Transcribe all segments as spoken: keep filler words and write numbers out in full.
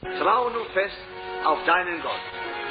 Trau nur fest auf deinen Gott.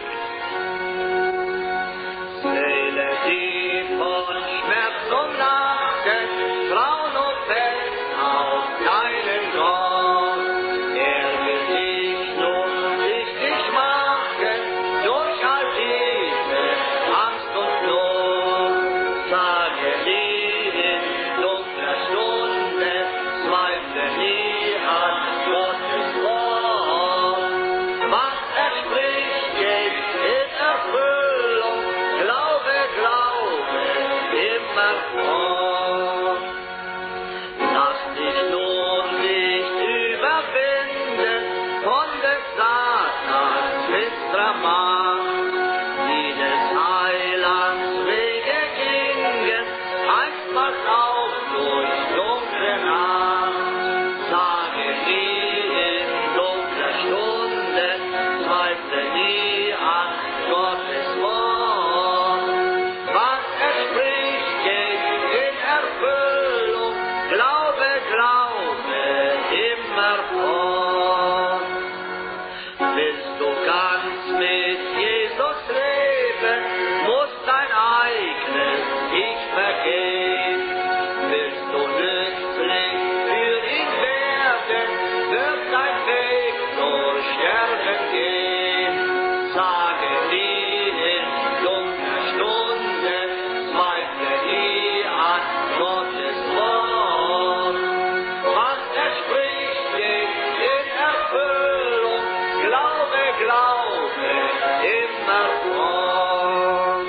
Seele, die von Schmerz und Lachen, trau nur fest auf deinen Gott. Er will dich nun richtig machen, durch all diese Angst und Not. Sage nie in dunkler Stunde, zweifle nie an Gottes Wort. Was er spricht, geht in Erfüllung, Glaube, Glaube, immer fort. Lass dich nun nicht überwinden von des Satans finsterer Macht, die des Heilands Wege gingen, einstmals auch durch dunkle Nacht. Sage nie in dunkler Stunde, zweifle nie an Gottes Wort. Was er spricht, geht in Erfüllung, Glaube, Glaube, immer fort. Willst du ganz mit Jesus leben, musst dein eigenes Ich vergehen. Willst du nützlich für ihn werden, wird dein Weg nur Sterben gehen. Sage nie in dunkler Stunde, zweifle nie an Gottes Wort. Was er spricht, geht in Erfüllung, Glaube, Glaube, immer fort.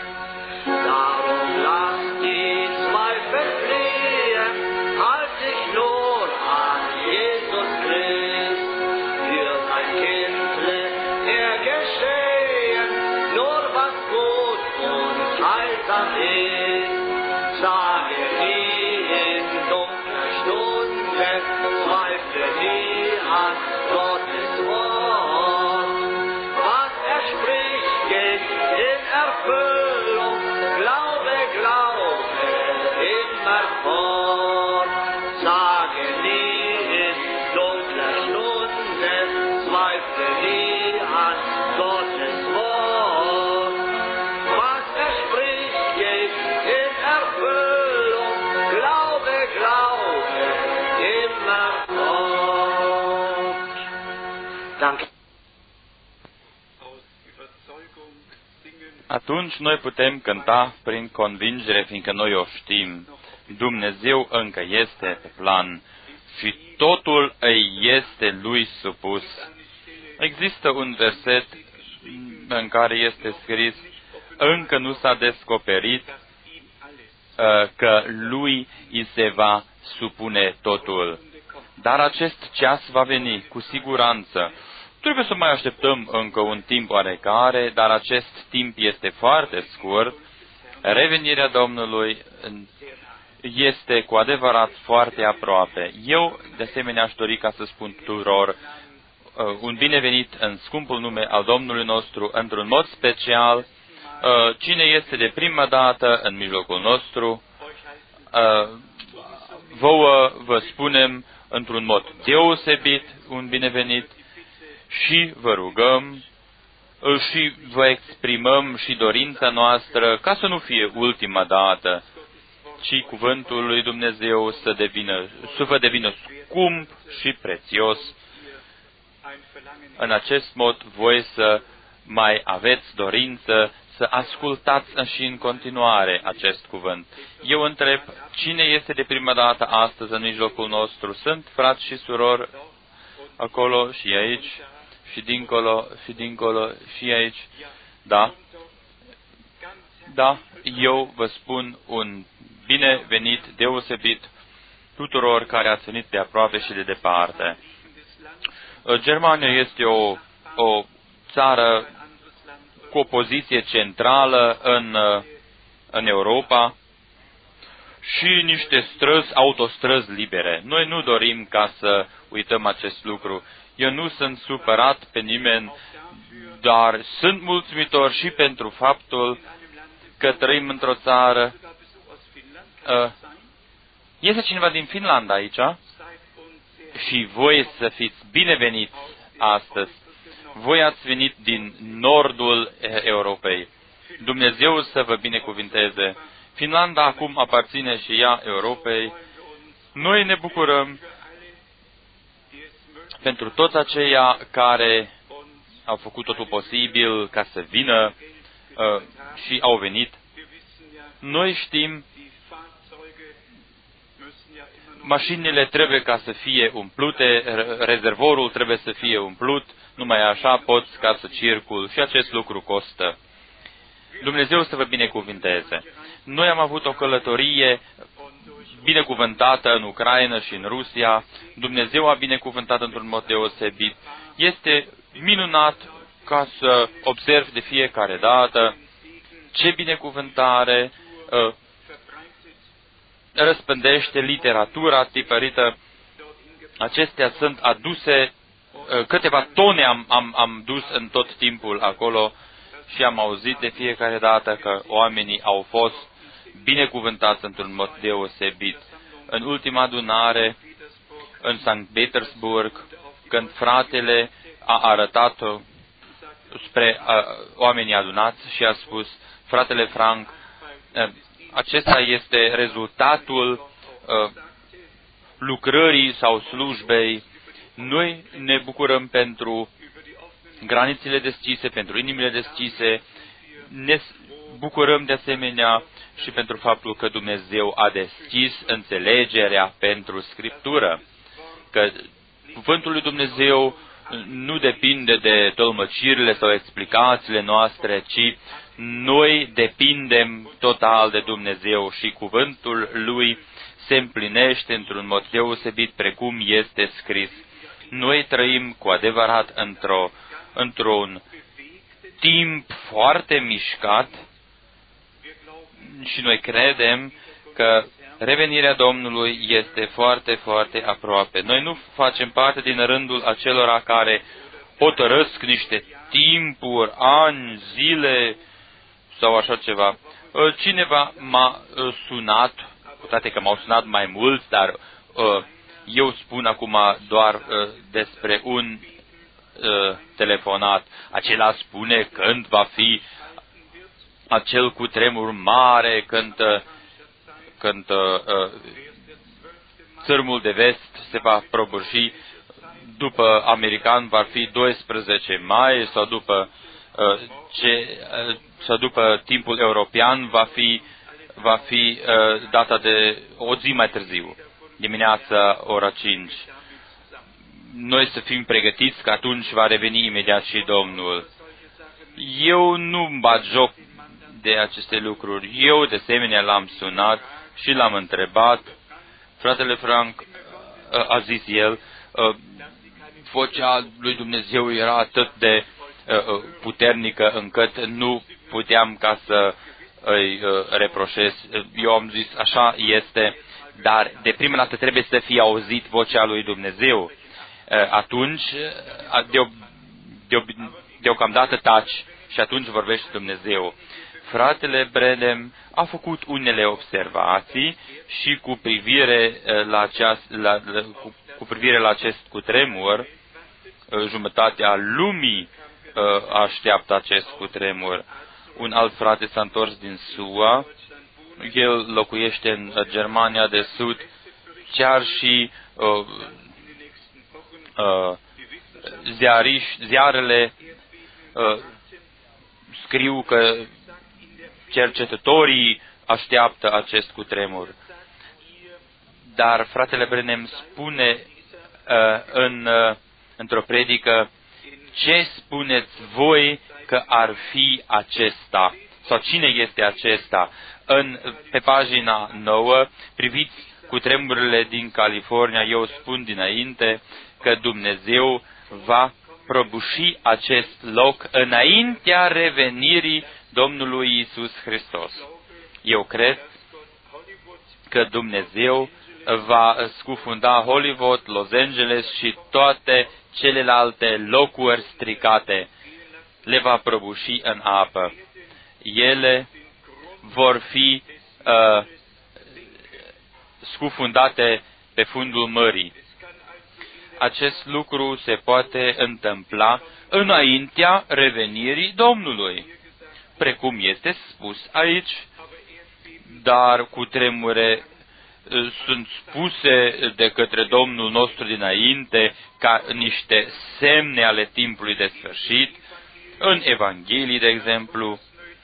Darum lass die Zweifel fliehen, halt dich nur an Jesus Christ. Für sein Kind lässt er geschehen, nur was gut und heilsam ist. Sage nie in dunkler Stunde, zweifle nie an Gottes Wort. Was er spricht, geht in Erfüllung, Glaube, Glaube, immer fort. Sage nie in dunkler Stunde, zweifle nie an Gottes Wort. Was er spricht, geht in Erfüllung, Glaube, Glaube, immer fort. Danke. Atunci noi putem cânta prin convingere, fiindcă noi o știm. Dumnezeu încă este pe plan și totul îi este lui supus. Există un verset în care este scris: încă nu s-a descoperit uh, că lui îi se va supune totul. Dar acest ceas va veni cu siguranță. Trebuie să mai așteptăm încă un timp oarecare, dar acest timp este foarte scurt. Revenirea Domnului este cu adevărat foarte aproape. Eu, de asemenea, aș dori ca să spun tuturor un binevenit în scumpul nume al Domnului nostru, într-un mod special. Cine este de prima dată în mijlocul nostru, vouă vă spunem într-un mod deosebit un binevenit și vă rugăm și vă exprimăm și dorința noastră ca să nu fie ultima dată, ci cuvântul lui Dumnezeu să, devină, să vă devină scump și prețios. În acest mod voi să mai aveți dorință să ascultați și în continuare acest cuvânt. Eu întreb, cine este de prima dată astăzi în mijlocul nostru? Sunt frați și surori acolo și aici, și dincolo, și dincolo, și aici. Da? Da, eu vă spun un binevenit deosebit tuturor care ați venit de aproape și de departe. Germania este o, o țară cu o poziție centrală în, în Europa și niște străzi, autostrăzi libere. Noi nu dorim ca să uităm acest lucru. Eu nu sunt supărat pe nimeni, dar sunt mulțumitor și pentru faptul că trăim într-o țară. Este cineva din Finlanda aici? Și voi să fiți bineveniți astăzi. Voi ați venit din nordul Europei. Dumnezeu să vă binecuvinteze. Finlanda acum aparține și ea Europei. Noi ne bucurăm pentru toți aceia care au făcut totul posibil ca să vină uh, și au venit. Noi știm, mașinile trebuie ca să fie umplute, rezervorul trebuie să fie umplut, numai așa poți ca să circul și acest lucru costă. Dumnezeu să vă binecuvinteze. Noi am avut o călătorie binecuvântată în Ucraina și în Rusia. Dumnezeu a binecuvântat într-un mod deosebit. Este minunat ca să observ de fiecare dată ce binecuvântare uh, răspândește literatura tipărită. Acestea sunt aduse, uh, câteva tone am, am, am dus în tot timpul acolo și am auzit de fiecare dată că oamenii au fost binecuvântați într-un mod deosebit. În ultima adunare, în Sankt Petersburg, când fratele a arătat spre uh, oamenii adunați și a spus, fratele Frank, uh, acesta este rezultatul uh, lucrării sau slujbei. Noi ne bucurăm pentru granițele deschise, pentru inimile deschise, ne bucurăm de asemenea și pentru faptul că Dumnezeu a deschis înțelegerea pentru Scriptură, că cuvântul lui Dumnezeu nu depinde de tălmăcirile sau explicațiile noastre, ci noi depindem total de Dumnezeu și cuvântul Lui se împlinește într-un mod deosebit precum este scris. Noi trăim cu adevărat într-o, într-un timp foarte mișcat și noi credem că revenirea Domnului este foarte, foarte aproape. Noi nu facem parte din rândul acelora care hotărăsc niște timpuri, ani, zile sau așa ceva. Cineva m-a sunat, cu toate că m-au sunat mai mulți, dar eu spun acum doar despre un telefonat. Acela spune când va fi acel cutremur mare, când, când uh, țărmul de vest se va prăbuși, după american va fi doisprezece mai sau după, uh, ce, uh, sau după timpul european va fi, va fi uh, data de o zi mai târziu, dimineața ora cinci. Noi să fim pregătiți că atunci va reveni imediat și Domnul. Eu nu-mi bat joc de aceste lucruri. Eu, de asemenea, l-am sunat și l-am întrebat. Fratele Frank, a zis el, vocea lui Dumnezeu era atât de puternică încât nu puteam ca să îi reproșez. Eu am zis, așa este, dar de prima dată trebuie să fie auzit vocea lui Dumnezeu. Atunci, de, de, deocamdată taci și atunci vorbește Dumnezeu. Fratele Branham a făcut unele observații și cu privire la, aceast, la, la, cu, cu privire la acest cutremur, jumătatea lumii așteaptă acest cutremur. Un alt frate s-a întors din S U A, el locuiește în Germania de Sud, chiar și uh, uh, ziariști, ziarele uh, scriu că cercetătorii așteaptă acest cutremur. Dar fratele Branham spune uh, în, uh, într-o predică, ce spuneți voi că ar fi acesta? Sau cine este acesta? În, pe pagina nouă, priviți cutremurile din California, eu spun dinainte că Dumnezeu va prăbuși acest loc înaintea revenirii Domnului Iisus Hristos. Eu cred că Dumnezeu va scufunda Hollywood, Los Angeles și toate celelalte locuri stricate. Le va prăbuși în apă. Ele vor fi uh, scufundate pe fundul mării. acest lucru se poate întâmpla înaintea revenirii Domnului, precum este spus aici, dar cu tremure sunt spuse de către Domnul nostru dinainte ca niște semne ale timpului de sfârșit, în Evanghelii, de exemplu,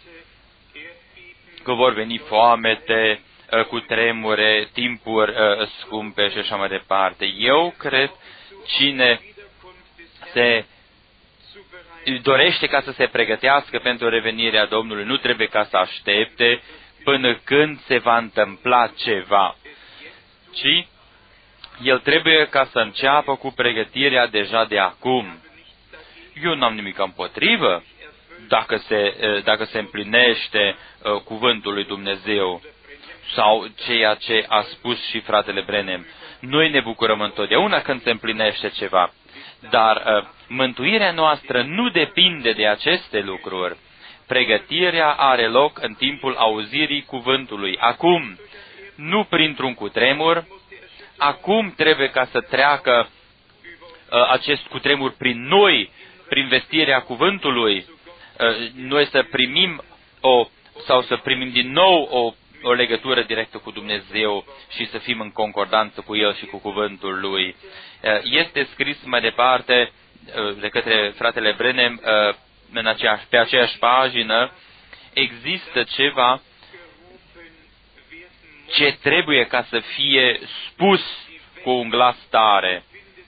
că vor veni foamete, cu tremure, timpuri scumpe și așa mai departe. Eu cred, cine se dorește ca să se pregătească pentru revenirea Domnului, nu trebuie ca să aștepte până când se va întâmpla ceva, ci el trebuie ca să înceapă cu pregătirea deja de acum. Eu n-am nimic împotrivă dacă se, dacă se împlinește uh, cuvântul lui Dumnezeu sau ceea ce a spus și fratele Brenem. Noi ne bucurăm întotdeauna când se împlinește ceva, dar uh, mântuirea noastră nu depinde de aceste lucruri. Pregătirea are loc în timpul auzirii cuvântului. Acum, nu printr-un cutremur, acum trebuie ca să treacă uh, acest cutremur prin noi, prin vestirea cuvântului, uh, noi să primim o, sau să primim din nou o, o legătură directă cu Dumnezeu și să fim în concordanță cu El și cu cuvântul Lui. Uh, este scris mai departe uh, de către fratele Brenem, uh, în aceeași, pe aceeași pagină, există ceva ce trebuie ca să fie spus cu un glas tare.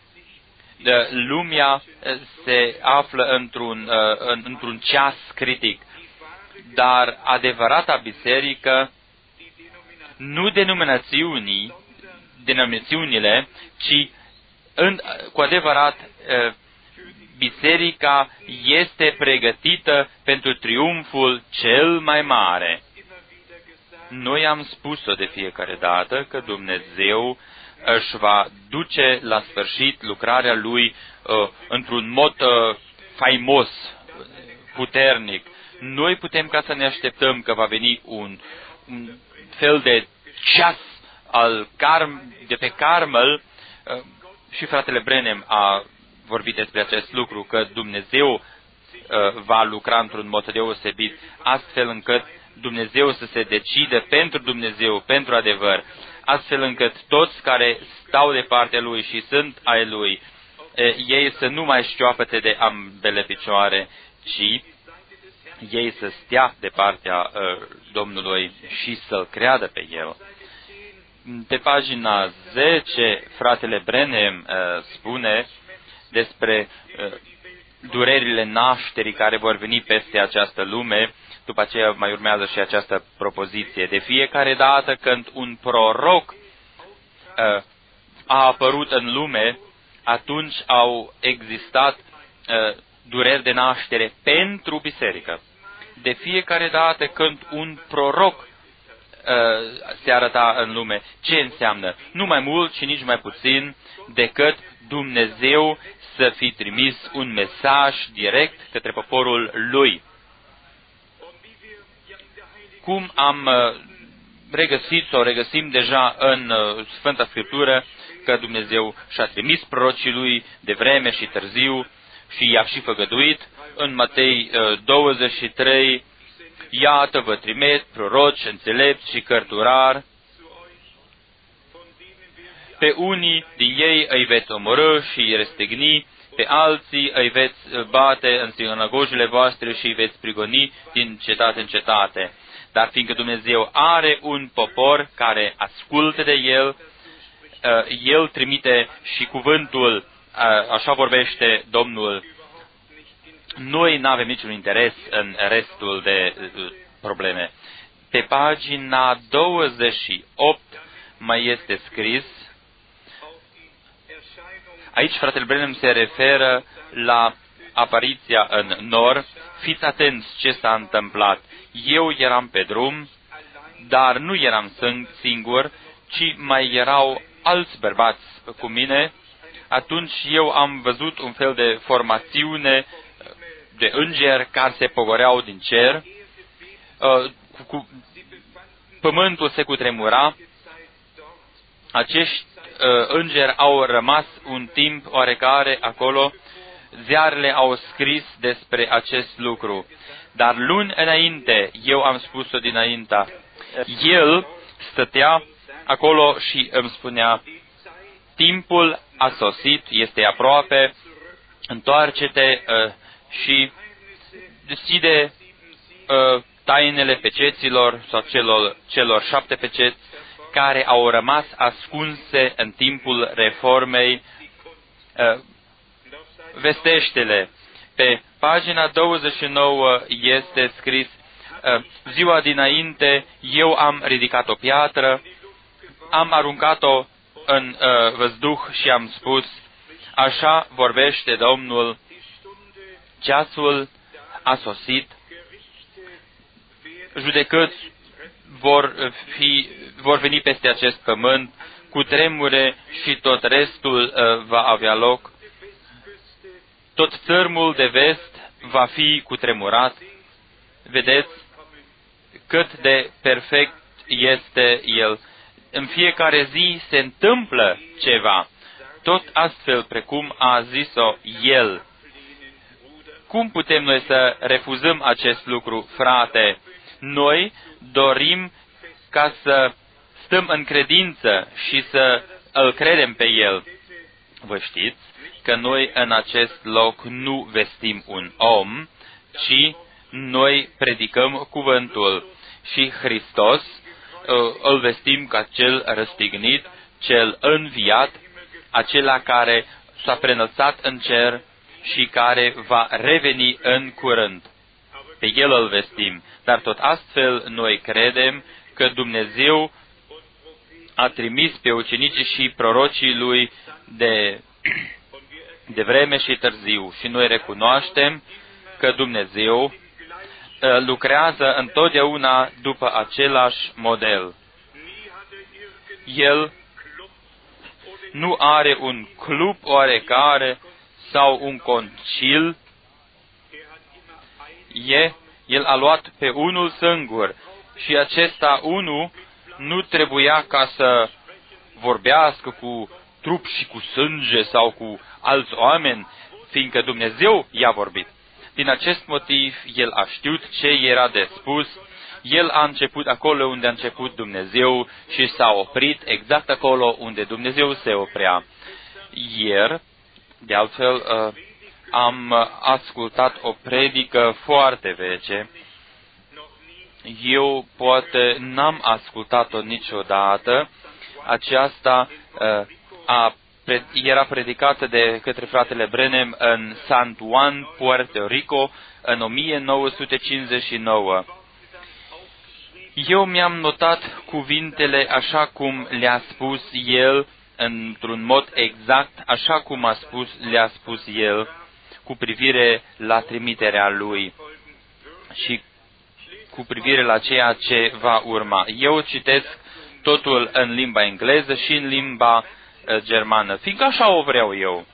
Lumea se află într-un, într-un ceas critic, dar adevărata biserică, nu denominațiunii, denominațiunile, ci în, cu adevărat biserica este pregătită pentru triumful cel mai mare. Noi am spus-o de fiecare dată că Dumnezeu își va duce la sfârșit lucrarea Lui uh, într-un mod uh, faimos, puternic. Noi putem ca să ne așteptăm că va veni un, un fel de ceas al Carm, de pe Carmel, uh, și fratele Brenem a vorbit despre acest lucru, că Dumnezeu uh, va lucra într-un mod deosebit, astfel încât Dumnezeu să se decide pentru Dumnezeu, pentru adevăr, astfel încât toți care stau de partea Lui și sunt ai Lui, ei să nu mai șchioapăte de ambele picioare, ci ei să stea de partea uh, Domnului și să-L creadă pe El. Pe pagina zece, fratele Brenem uh, spune despre uh, durerile nașterii care vor veni peste această lume. După aceea mai urmează și această propoziție. De fiecare dată când un proroc uh, a apărut în lume, atunci au existat uh, dureri de naștere pentru biserică. De fiecare dată când un proroc uh, se arăta în lume, ce înseamnă? Nu mai mult și nici mai puțin decât Dumnezeu să fi trimis un mesaj direct către poporul Lui. Cum am regăsit sau regăsim deja în Sfânta Scriptură că Dumnezeu și-a trimis prorocii Lui de vreme și târziu și i-a și făgăduit. În Matei douăzeci și trei, iată vă trimit proroci, înțelepți și cărturari, pe unii din ei îi veți omorâ și îi restigni, pe alții îi veți bate în sinagogile voastre și îi veți prigoni din cetate în cetate. Dar fiindcă Dumnezeu are un popor care ascultă de El, El trimite și cuvântul, așa vorbește Domnul. Noi nu avem niciun interes în restul de probleme. Pe pagina douăzeci și opt mai este scris, aici fratele Brenem se referă la apariția în nor. Fiți atenți ce s-a întâmplat. Eu eram pe drum, dar nu eram singur, ci mai erau alți bărbați cu mine. Atunci eu am văzut un fel de formațiune de îngeri care se pogoreau din cer. Pământul se cutremura. Acești uh, îngeri au rămas un timp oarecare acolo, ziarele au scris despre acest lucru. Dar luni înainte, eu am spus-o dinaintea, el stătea acolo și îmi spunea, timpul a sosit, este aproape, întoarce-te uh, și deschide uh, tainele peceților sau celor, celor șapte peceți care au rămas ascunse în timpul reformei. Uh, vestește-le. Pe pagina douăzeci și nouă este scris, uh, ziua dinainte eu am ridicat o piatră, am aruncat-o în uh, văzduh și am spus, așa vorbește Domnul, ceasul a sosit, judecăți vor, fi, vor veni peste acest pământ, cu tremure și tot restul uh, va avea loc. Tot țărmul de vest va fi cutremurat. Vedeți cât de perfect este el. În fiecare zi se întâmplă ceva, tot astfel precum a zis-o el. Cum putem noi să refuzăm acest lucru, frate? Noi dorim ca să stăm în credință și să îl credem pe el. Vă știți că noi în acest loc nu vestim un om, ci noi predicăm cuvântul și Hristos îl vestim ca cel răstignit, cel înviat, acela care s-a preînălțat în cer și care va reveni în curând. Pe el îl vestim, dar tot astfel noi credem că Dumnezeu a trimis pe ucenicii și prorocii lui de, de vreme și târziu și noi recunoaștem că Dumnezeu lucrează întotdeauna după același model. El nu are un club oarecare sau un concil. E, el a luat pe unul singur și acesta unul nu trebuia ca să vorbească cu trup și cu sânge sau cu alți oameni, fiindcă Dumnezeu i-a vorbit. Din acest motiv, el a știut ce era de spus, el a început acolo unde a început Dumnezeu și s-a oprit exact acolo unde Dumnezeu se oprea. Ieri, de altfel, am ascultat o predică foarte veche. Eu poate n-am ascultat-o niciodată. Aceasta a era predicată de către fratele Branham în San Juan, Puerto Rico, în o mie nouă sute cincizeci și nouă. Eu mi-am notat cuvintele așa cum le-a spus el, într-un mod exact, așa cum a spus, le-a spus el, cu privire la trimiterea lui și cu privire la ceea ce va urma. Eu citesc totul în limba engleză și în limba uh, germană, fiindcă așa o vreau eu.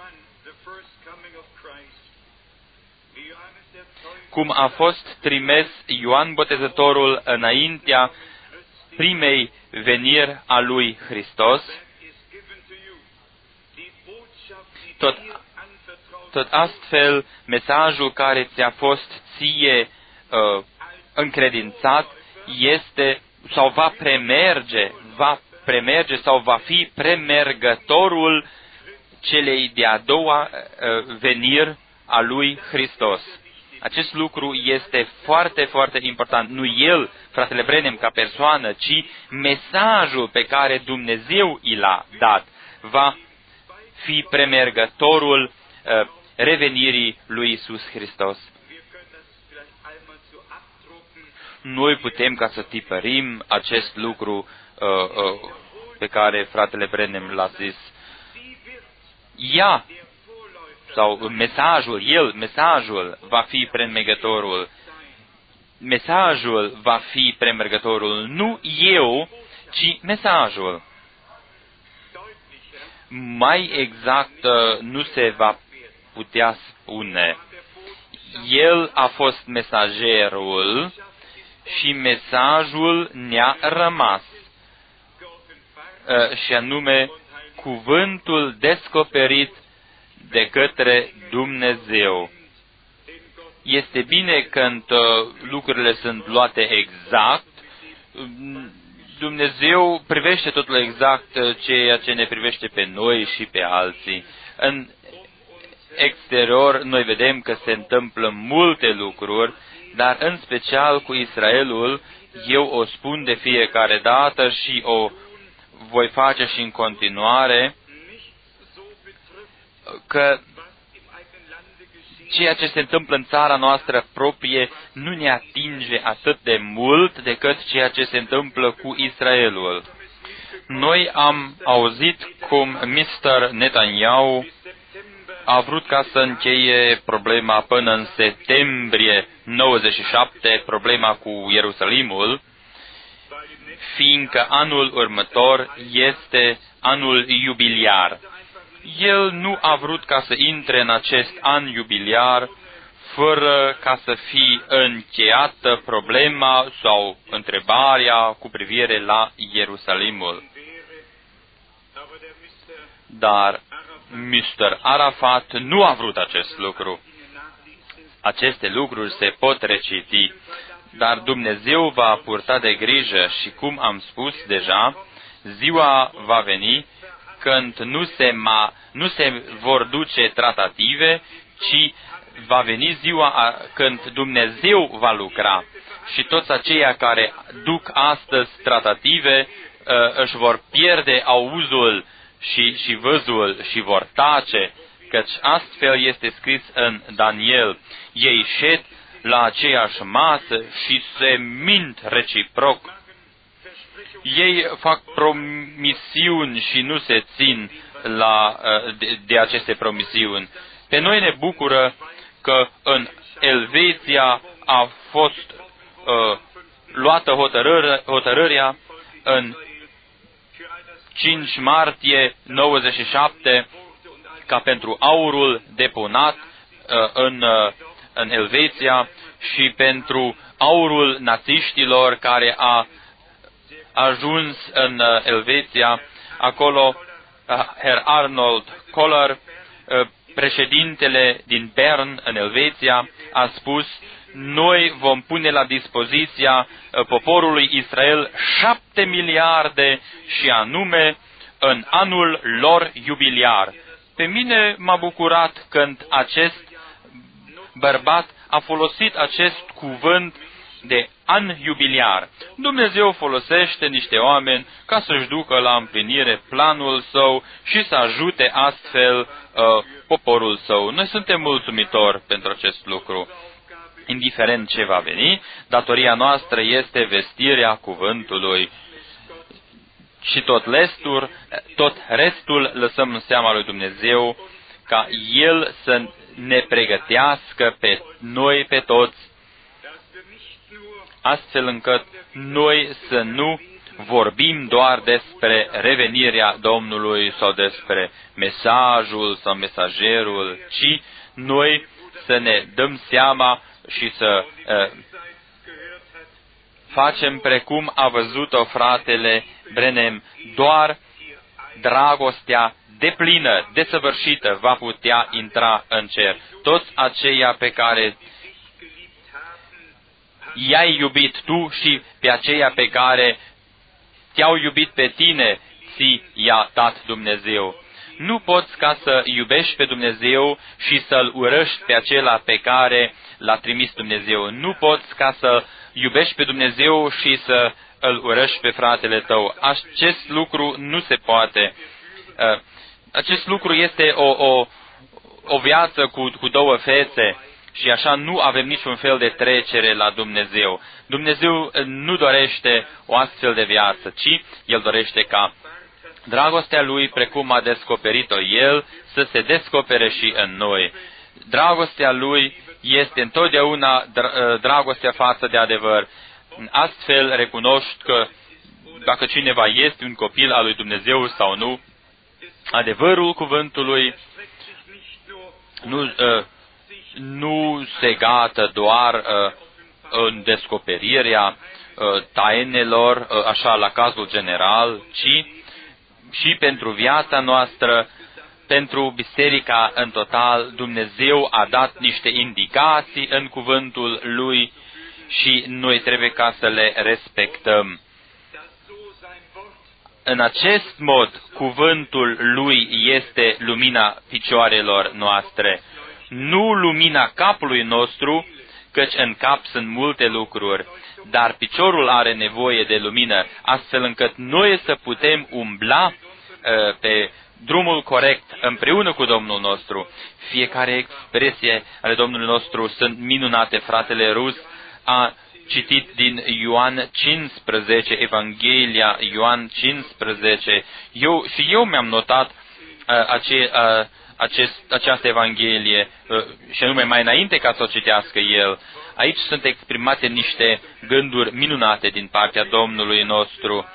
Cum a fost trimis Ioan Botezătorul înaintea primei veniri a lui Hristos, tot, tot astfel mesajul care ți-a fost ție uh, încredințat este sau va premerge, va premerge sau va fi premergătorul celei de-a doua uh, veniri a lui Hristos. Acest lucru este foarte, foarte important. Nu el, fratele Branham, ca persoană, ci mesajul pe care Dumnezeu i l-a dat va fi premergătorul uh, revenirii lui Iisus Hristos. Noi putem ca să tipărim acest lucru uh, uh, pe care fratele Branham l-a zis. Ea, sau mesajul, el, mesajul va fi premergătorul. Mesajul va fi premergătorul, nu eu, ci mesajul. Mai exact nu se va putea spune. El a fost mesagerul și mesajul ne-a rămas. Și anume, cuvântul descoperit de către Dumnezeu. Este bine când lucrurile sunt luate exact. Dumnezeu privește totul exact, ceea ce ne privește pe noi și pe alții. În exterior noi vedem că se întâmplă multe lucruri, dar în special cu Israelul, eu o spun de fiecare dată și o voi face și în continuare, că ceea ce se întâmplă în țara noastră proprie nu ne atinge atât de mult decât ceea ce se întâmplă cu Israelul. Noi am auzit cum mister Netanyahu a vrut ca să încheie problema până în septembrie nouăzeci și șapte, problema cu Ierusalimul, fiindcă anul următor este anul iubiliar. El nu a vrut ca să intre în acest an iubiliar fără ca să fie încheiată problema sau întrebarea cu privire la Ierusalimul. Dar mister Arafat nu a vrut acest lucru. Aceste lucruri se pot reciti, dar Dumnezeu va purta de grijă și, cum am spus deja, ziua va veni când nu se, ma, nu se vor duce tratative, ci va veni ziua când Dumnezeu va lucra și toți aceia care duc astăzi tratative își vor pierde auzul și, și văzul și vor tace, căci astfel este scris în Daniel: ei șed la aceeași masă și se mint reciproc. Ei fac promisiuni și nu se țin la, de, de aceste promisiuni. Pe noi ne bucură că în Elveția a fost uh, luată hotărâre, hotărârea în cinci martie nouăzeci și șapte ca pentru aurul deponat uh, în, uh, în Elveția și pentru aurul națiștilor care a ajuns în uh, Elveția. Acolo uh, Herr Arnold Koller, uh, președintele din Bern în Elveția, a spus: noi vom pune la dispoziția uh, poporului Israel șapte miliarde și anume în anul lor iubiliar. Pe mine m-a bucurat când acest bărbat a folosit acest cuvânt de an iubiliar. Dumnezeu folosește niște oameni ca să-și ducă la împlinire planul său și să ajute astfel uh, poporul său. Noi suntem mulțumitori pentru acest lucru. Indiferent ce va veni, datoria noastră este vestirea cuvântului. Și tot restul, tot restul lăsăm în seama lui Dumnezeu, ca El să ne pregătească pe noi, pe toți, astfel încât noi să nu vorbim doar despre revenirea Domnului sau despre mesajul sau mesagerul, ci noi să ne dăm seama și să uh, facem precum a văzut-o fratele Branham, doar dragostea deplină, desăvârșită, va putea intra în cer. Toți aceia pe care i-ai iubit tu și pe aceia pe care te-au iubit pe tine, ți i-a dat Dumnezeu. Nu poți ca să iubești pe Dumnezeu și să-L urăști pe acela pe care l-a trimis Dumnezeu. Nu poți ca să iubești pe Dumnezeu și să îl urăști pe fratele tău. Acest lucru nu se poate. Acest lucru este o, o, o viață cu, cu două fețe și așa nu avem niciun fel de trecere la Dumnezeu. Dumnezeu nu dorește o astfel de viață, ci El dorește ca dragostea Lui, precum a descoperit-o El, să se descopere și în noi. Dragostea Lui este întotdeauna dragostea față de adevăr. Astfel recunoști că dacă cineva este un copil al lui Dumnezeu sau nu, adevărul cuvântului nu, uh, nu se gată doar uh, în descoperirea uh, tainelor, uh, așa la cazul general, ci și pentru viața noastră, pentru biserica în total. Dumnezeu a dat niște indicații în cuvântul Lui și noi trebuie ca să le respectăm. În acest mod, cuvântul Lui este lumina picioarelor noastre, nu lumina capului nostru, căci în cap sunt multe lucruri, dar piciorul are nevoie de lumină, astfel încât noi să putem umbla uh, pe drumul corect împreună cu Domnul nostru. Fiecare expresie ale Domnului nostru sunt minunate. Fratele Rus a citit din Ioan cincisprezece, Evanghelia Ioan cincisprezece. Eu, și eu mi-am notat uh, ace, uh, acest, această Evanghelie, uh, și anume mai înainte ca să o citească el. Aici sunt exprimate niște gânduri minunate din partea Domnului nostru.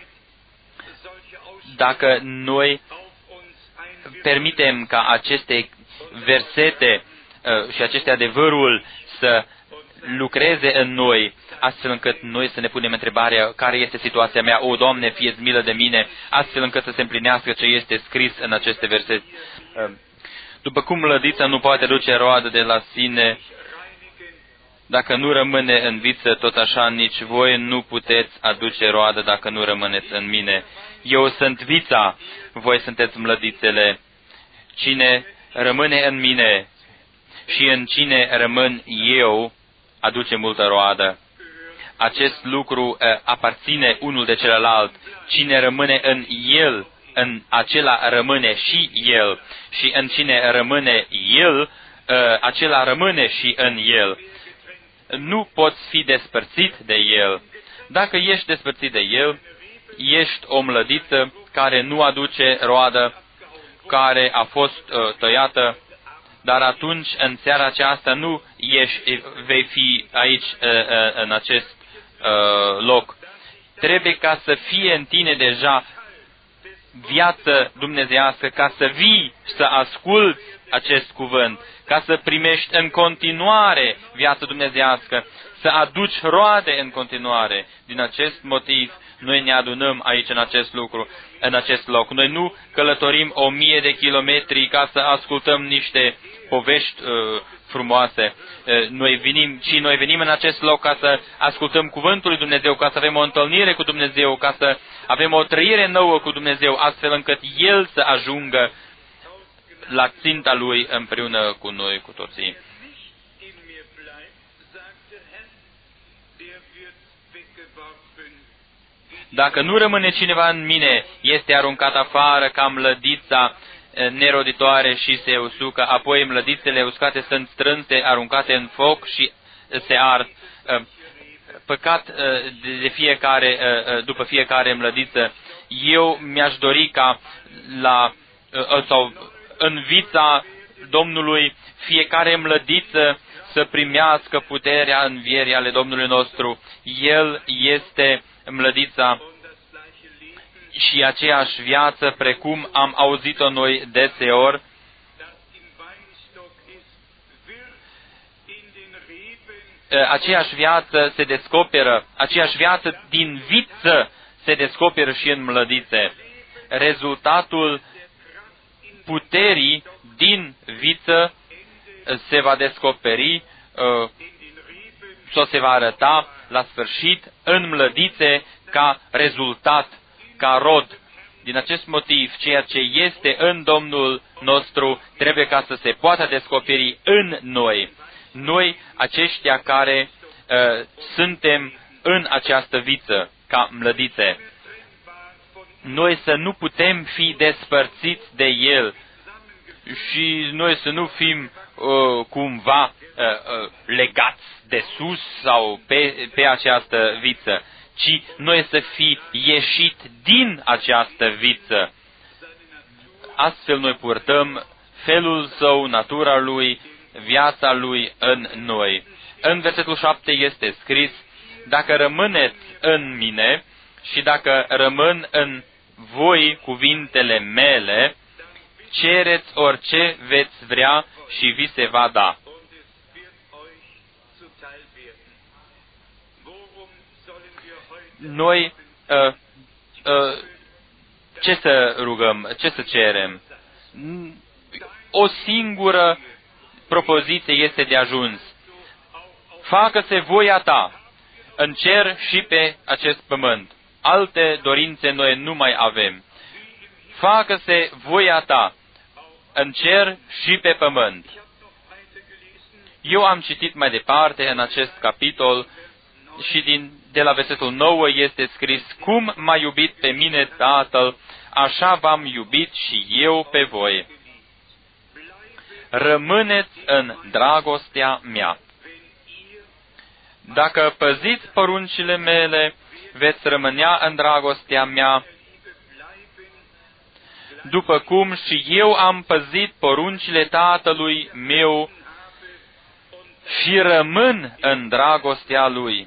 Dacă noi permitem ca aceste versete uh, și aceste adevăruri să lucreze în noi, astfel încât noi să ne punem întrebarea care este situația mea, o, Doamne, fie-ți milă de mine, astfel încât să se împlinească ce este scris în aceste versete. După cum lădița nu poate duce roadă de la sine, dacă nu rămâne în viță, tot așa nici voi nu puteți aduce roadă dacă nu rămâneți în mine. Eu sunt vița, voi sunteți mlădițele. Cine rămâne în mine și în cine rămân eu, aduce multă roadă. Acest lucru uh, aparține unul de celălalt. Cine rămâne în el, în acela rămâne și el. Și în cine rămâne el, uh, acela rămâne și în el. Nu poți fi despărțit de el. Dacă ești despărțit de el, ești o mlădiță care nu aduce roadă, care a fost uh, tăiată, dar atunci, în seara aceasta, nu ești, vei fi aici, uh, uh, în acest uh, loc. Trebuie ca să fie în tine deja viață dumnezeiască, ca să vii, să asculți acest cuvânt, ca să primești în continuare viață dumnezeiască, să aduci roade în continuare. Din acest motiv, noi ne adunăm aici în acest lucru, în acest loc. Noi nu călătorim o mie de kilometri ca să ascultăm niște povești uh, frumoase. Uh, noi venim, ci noi venim în acest loc ca să ascultăm cuvântul lui Dumnezeu, ca să avem o întâlnire cu Dumnezeu, ca să avem o trăire nouă cu Dumnezeu, astfel încât El să ajungă la ținta Lui împreună cu noi, cu toții. Dacă nu rămâne cineva în mine, este aruncat afară ca mlădița neroditoare și se usucă, apoi mlădițele uscate sunt strânse, aruncate în foc și se ard. Păcat de fiecare, după fiecare mlădiță. Eu mi-aș dori ca la, sau în vița Domnului fiecare mlădiță să primească puterea învierii ale Domnului nostru. El este mlădița și aceeași viață, precum am auzit-o noi deseori, aceeași viață se descoperă, aceeași viață din viță se descoperă și în mlădițe. Rezultatul puterii din viță se va descoperi sau se va arăta la sfârșit în mlădițe ca rezultat, ca rod. Din acest motiv, ceea ce este în Domnul nostru trebuie ca să se poată descoperi în noi. Noi, aceștia care uh, suntem în această viță, ca mlădițe. Noi să nu putem fi despărțiți de El și noi să nu fim uh, cumva uh, uh, legați de sus sau pe, pe această viță, ci noi să fi ieșit din această viță. Astfel noi purtăm felul Său, natura Lui, viața Lui în noi. În versetul șapte este scris: dacă rămâneți în mine și dacă rămân în voi cuvintele mele, cereți orice veți vrea și vi se va da. Noi uh, uh, ce să rugăm, ce să cerem? O singură propoziție este de ajuns. Facă-se voia ta în cer și pe acest pământ. Alte dorințe noi nu mai avem. Facă-se voia ta în cer și pe pământ. Eu am citit mai departe în acest capitol și din, de la versetul nouă este scris: cum m-a iubit pe mine Tatăl, așa v-am iubit și eu pe voi. Rămâneți în dragostea mea. Dacă păziți poruncile mele, veți rămânea în dragostea mea, după cum și eu am păzit poruncile Tatălui meu și rămân în dragostea Lui.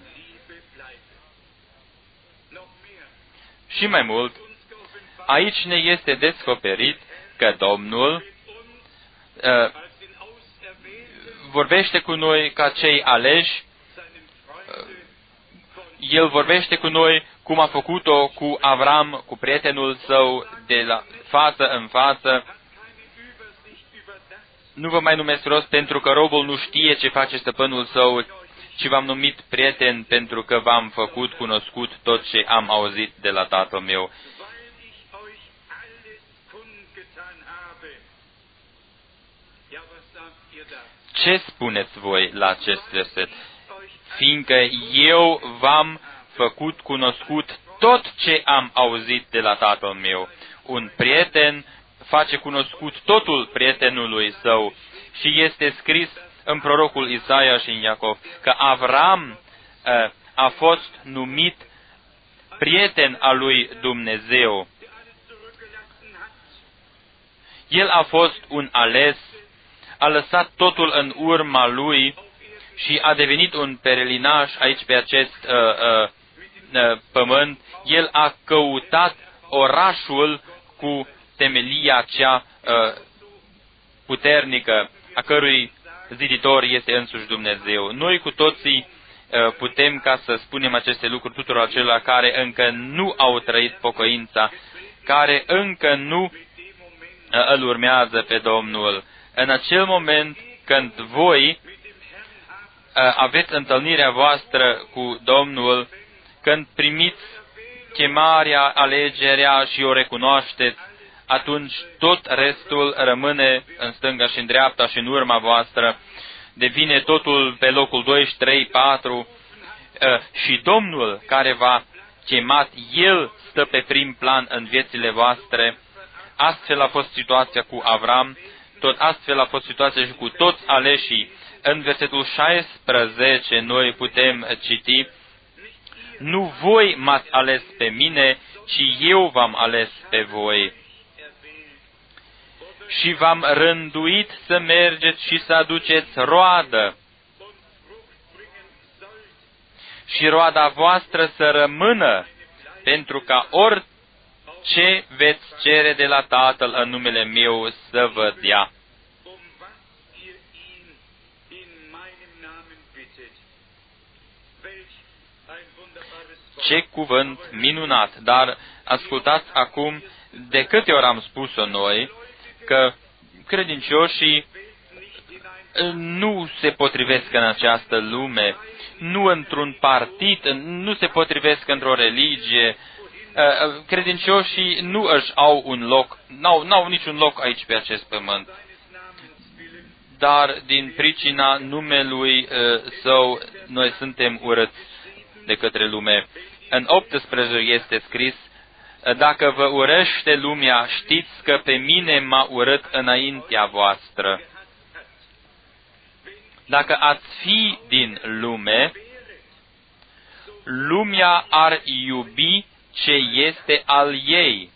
Și mai mult, aici ne este descoperit că Domnul uh, vorbește cu noi ca cei aleși. uh, El vorbește cu noi cum a făcut-o cu Avram, cu prietenul său, de la față în față. Nu vă mai numesc rost pentru că robul nu știe ce face stăpânul său, ci v-am numit prieten pentru că v-am făcut cunoscut tot ce am auzit de la Tatăl meu. Ce spuneți voi la acest verset? Fiindcă eu v-am făcut cunoscut tot ce am auzit de la Tatăl meu. Un prieten face cunoscut totul prietenului său și este scris în prorocul Isaia și în Iacov că Avram uh, a fost numit prieten al lui Dumnezeu. El a fost un ales, a lăsat totul în urma lui și a devenit un perelinaj aici pe acest uh, uh, uh, pământ. El a căutat orașul cu temelia cea uh, puternică, a cărui ziditor este însuși Dumnezeu. Noi cu toții uh, putem ca să spunem aceste lucruri tuturor acelora care încă nu au trăit pocăința, care încă nu uh, îl urmează pe Domnul. În acel moment când voi uh, aveți întâlnirea voastră cu Domnul, când primiți chemarea, alegerea și o recunoașteți, atunci tot restul rămâne în stânga și în dreapta și în urma voastră. Devine totul pe locul doi, trei, patru și Domnul care v-a chemat, El stă pe prim plan în viețile voastre. Astfel a fost situația cu Avram, tot astfel a fost situația și cu toți aleșii. În versetul șaisprezece noi putem citi: nu voi m-ați ales pe mine, ci eu v-am ales pe voi. Și v-am rânduit să mergeți și să aduceți roadă. Și roada voastră să rămână, pentru ca orice veți cere de la Tatăl în numele meu să vă dea. Ce cuvânt minunat! Dar ascultați acum, de câte ori am spus-o noi, că credincioșii nu se potrivesc în această lume, nu într-un partid, nu se potrivesc într-o religie. Credincioșii nu își au un loc, n-au, n-au niciun loc aici pe acest pământ. Dar din pricina numelui său, noi suntem urâți de către lume. În optsprezece este scris: dacă vă urăște lumea, știți că pe mine m-a urât înaintea voastră. Dacă ați fi din lume, lumea ar iubi ce este al ei.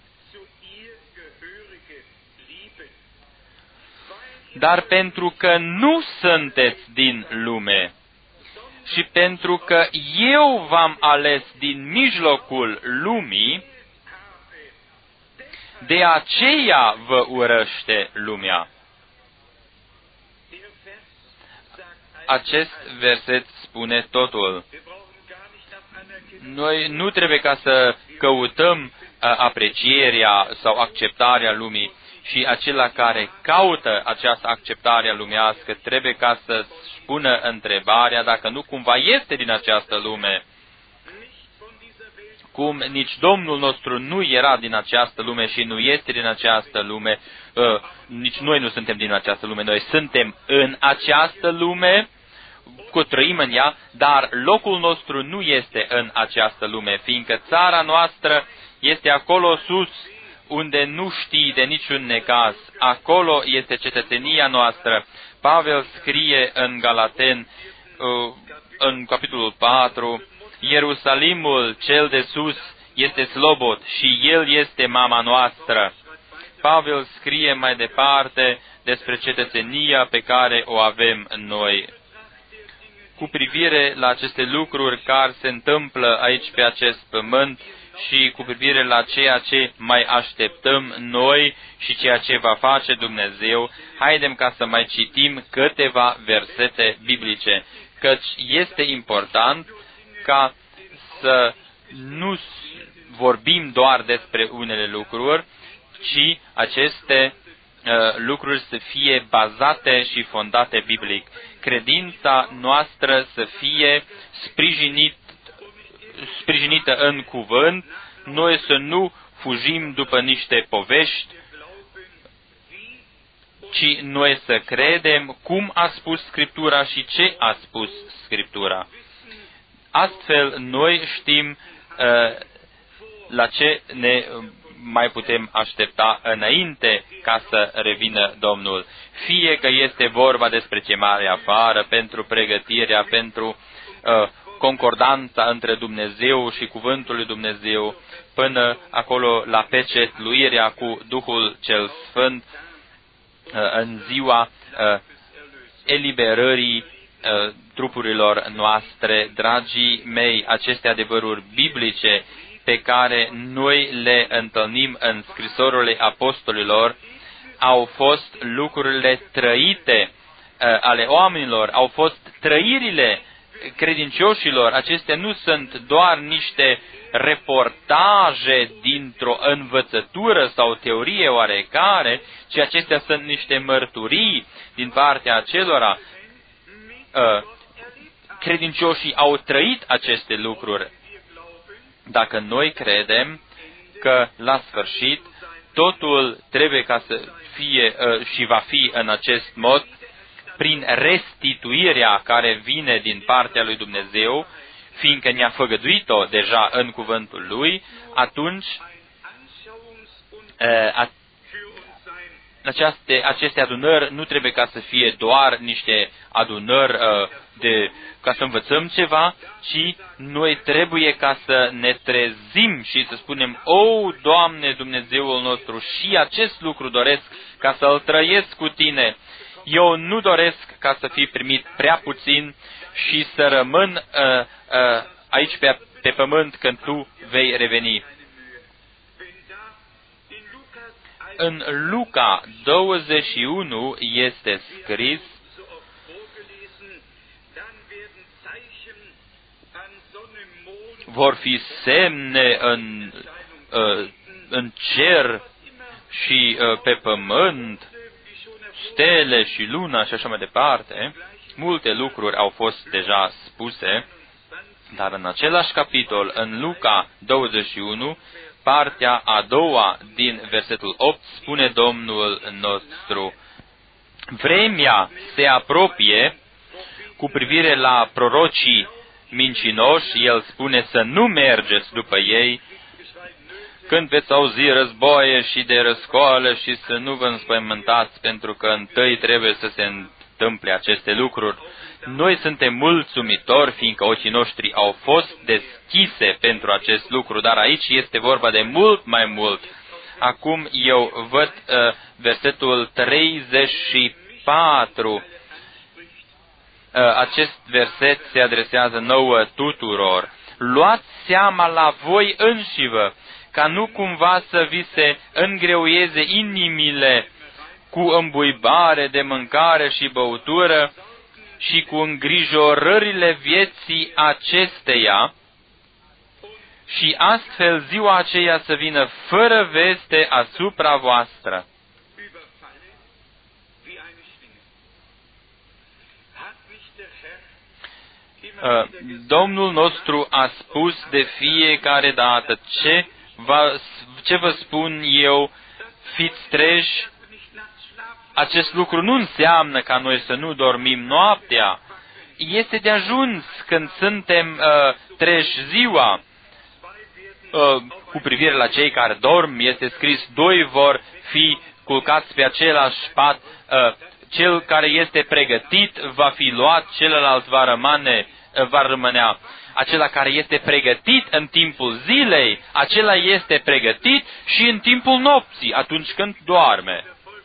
Dar pentru că nu sunteți din lume și pentru că eu v-am ales din mijlocul lumii, de aceea vă urăște lumea. Acest verset spune totul. Noi nu trebuie ca să căutăm aprecierea sau acceptarea lumii. Și acela care caută această acceptare lumească trebuie ca să-și pună întrebarea dacă nu cumva este din această lume. Cum nici Domnul nostru nu era din această lume și nu este din această lume, uh, nici noi nu suntem din această lume, noi suntem în această lume, cu trăim în ea, dar locul nostru nu este în această lume, fiindcă țara noastră este acolo sus, unde nu știi de niciun necaz. Acolo este cetățenia noastră. Pavel scrie în Galaten, în capitolul patru, Ierusalimul cel de sus este slobod și el este mama noastră. Pavel scrie mai departe despre cetățenia pe care o avem noi. Cu privire la aceste lucruri care se întâmplă aici pe acest pământ, și cu privire la ceea ce mai așteptăm noi și ceea ce va face Dumnezeu, haidem ca să mai citim câteva versete biblice, căci este important ca să nu vorbim doar despre unele lucruri, ci aceste uh, lucruri să fie bazate și fondate biblic. Credința noastră să fie sprijinit sprijinită în cuvânt, noi să nu fugim după niște povești, ci noi să credem cum a spus Scriptura și ce a spus Scriptura. Astfel, noi știm uh, la ce ne mai putem aștepta înainte ca să revină Domnul. Fie că este vorba despre chemarea afară, pentru pregătirea, pentru uh, concordanța între Dumnezeu și Cuvântul lui Dumnezeu, până acolo la pecetluirea cu Duhul cel Sfânt în ziua eliberării trupurilor noastre. Dragii mei, aceste adevăruri biblice pe care noi le întâlnim în scrisorile apostolilor au fost lucrurile trăite ale oamenilor, au fost trăirile credincioșilor. Acestea nu sunt doar niște reportaje dintr-o învățătură sau teorie oarecare, ci acestea sunt niște mărturii din partea acelora. Credincioșii au trăit aceste lucruri. Dacă noi credem că la sfârșit totul trebuie ca să fie și va fi în acest mod, prin restituirea care vine din partea lui Dumnezeu, fiindcă ne-a făgăduit-o deja în cuvântul Lui, atunci aceste, aceste adunări nu trebuie ca să fie doar niște adunări de, ca să învățăm ceva, ci noi trebuie ca să ne trezim și să spunem: O, Doamne, Dumnezeul nostru, și acest lucru doresc ca să-l trăiesc cu Tine. Eu nu doresc ca să fi primit prea puțin și să rămân uh, uh, aici pe, pe pământ când Tu vei reveni. În Luca douăzeci și unu este scris: vor fi semne în, uh, în cer și uh, pe pământ, stele și luna și așa mai departe. Multe lucruri au fost deja spuse, dar în același capitol, în Luca douăzeci și unu, partea a doua din versetul opt, spune Domnul nostru: vremea se apropie cu privire la prorocii mincinoși, el spune să nu mergeți după ei, când veți auzi războaie și de răscoală și să nu vă înspăimântați, pentru că întâi trebuie să se întâmple aceste lucruri. Noi suntem mulțumitori, fiindcă ochii noștri au fost deschise pentru acest lucru, dar aici este vorba de mult mai mult. Acum eu văd uh, versetul treizeci și patru. Uh, acest verset se adresează nouă tuturor. Luați seama la voi înșivă, ca nu cumva să vi se îngreuieze inimile cu îmbuibare de mâncare și băutură și cu îngrijorările vieții acesteia și astfel ziua aceea să vină fără veste asupra voastră. Domnul nostru a spus de fiecare dată, ce, va, ce vă spun eu, fiți treji. Acest lucru nu înseamnă ca noi să nu dormim noaptea. Este de ajuns când suntem uh, treji ziua. Uh, cu privire la cei care dorm, este scris, doi vor fi culcați pe același pat, uh, cel care este pregătit va fi luat, celălalt va rămâne, uh, va rămânea. Acela care este pregătit în timpul zilei, acela este pregătit și în timpul nopții, atunci când doarme.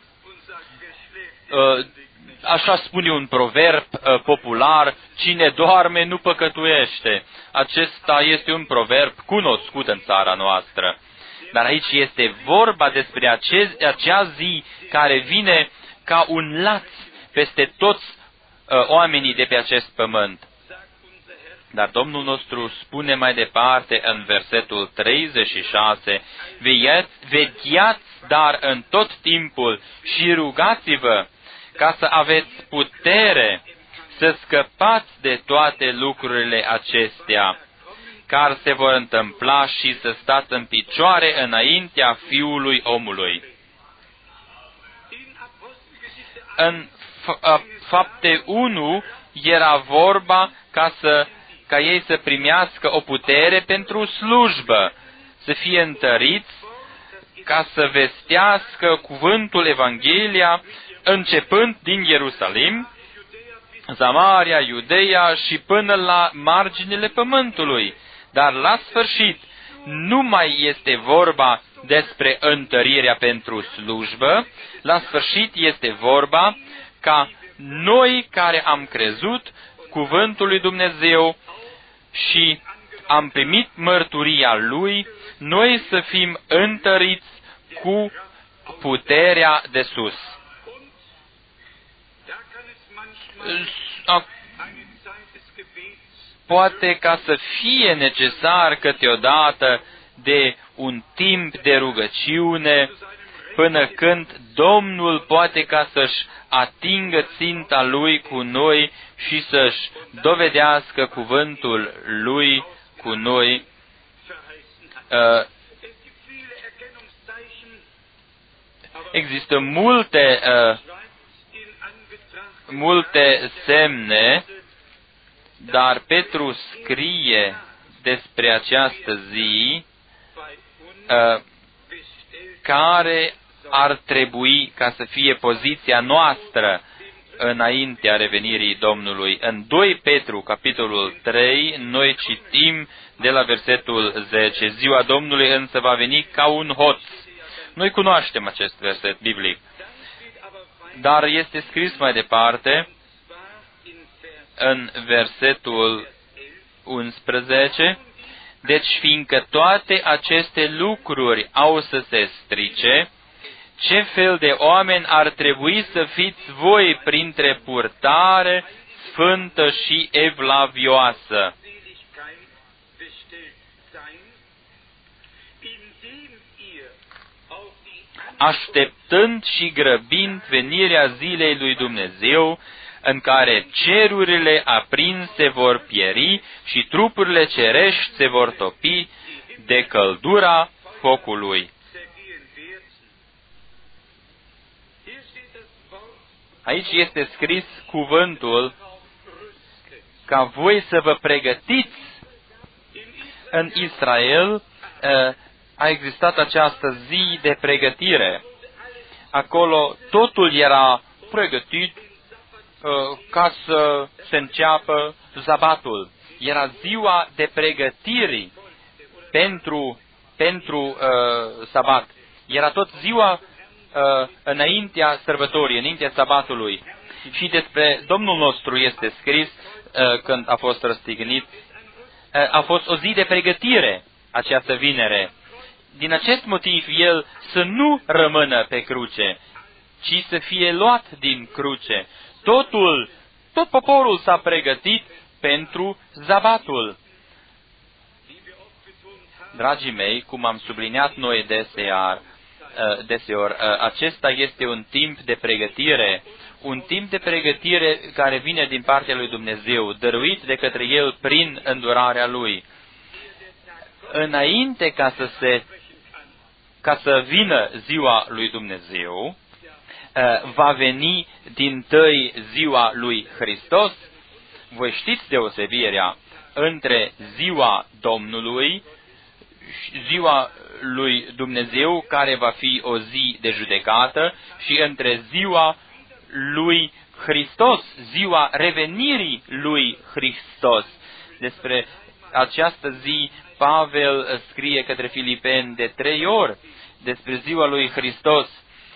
Uh, Așa spune un proverb uh, popular, cine doarme nu păcătuiește. Acesta este un proverb cunoscut în țara noastră. Dar aici este vorba despre ace- acea zi care vine ca un laț peste toți uh, oamenii de pe acest pământ. Dar Domnul nostru spune mai departe în versetul treizeci și șase, vegheați dar în tot timpul și rugați-vă ca să aveți putere să scăpați de toate lucrurile acestea, care se vor întâmpla și să stați în picioare înaintea Fiului omului. În Fapte unu era vorba ca, să, ca ei să primească o putere pentru slujbă, să fie întăriți, ca să vestească cuvântul Evanghelia, începând din Ierusalim, Samaria, Iudeea și până la marginile pământului. Dar la sfârșit nu mai este vorba despre întărirea pentru slujbă, la sfârșit este vorba ca noi care am crezut cuvântul lui Dumnezeu și am primit mărturia Lui, noi să fim întăriți cu puterea de sus. Poate ca să fie necesar câteodată de un timp de rugăciune, până când Domnul poate ca să-și atingă ținta Lui cu noi și să-și dovedească cuvântul Lui cu noi. Uh, există multe, uh, multe semne, dar Petru scrie despre această zi uh, care ar trebui ca să fie poziția noastră înaintea revenirii Domnului. În doi Petru, capitolul trei, noi citim de la versetul zece, ziua Domnului însă va veni ca un hoț. Noi cunoaștem acest verset biblic, dar este scris mai departe în versetul unsprezece, deci fiindcă toate aceste lucruri au să se strice, ce fel de oameni ar trebui să fiți voi printre purtare sfântă și evlavioasă? Așteptând și grăbind venirea zilei lui Dumnezeu, în care cerurile aprinse vor pieri și trupurile cerești se vor topi de căldura focului. Aici este scris cuvântul ca voi să vă pregătiți. În Israel a existat această zi de pregătire. Acolo totul era pregătit ca să se înceapă sabatul. Era ziua de pregătire pentru, pentru uh, sabat. Era tot ziua uh, înaintea sărbătorii, înaintea sabatului. Și despre Domnul nostru este scris, uh, când a fost răstignit, uh, a fost o zi de pregătire această vinere. Din acest motiv, El să nu rămână pe cruce, ci să fie luat din cruce. Totul, tot poporul s-a pregătit pentru sabatul. Dragii mei, cum am subliniat noi deseori, deseori, acesta este un timp de pregătire, un timp de pregătire care vine din partea lui Dumnezeu, dăruit de către El prin îndurarea Lui. Înainte ca să se, ca să vină ziua lui Dumnezeu, va veni dintâi ziua lui Hristos. Voi știți deosebirea între ziua Domnului, ziua lui Dumnezeu, care va fi o zi de judecată, și între ziua lui Hristos, ziua revenirii lui Hristos. Despre această zi Pavel scrie către Filipeni de trei ori despre ziua lui Hristos.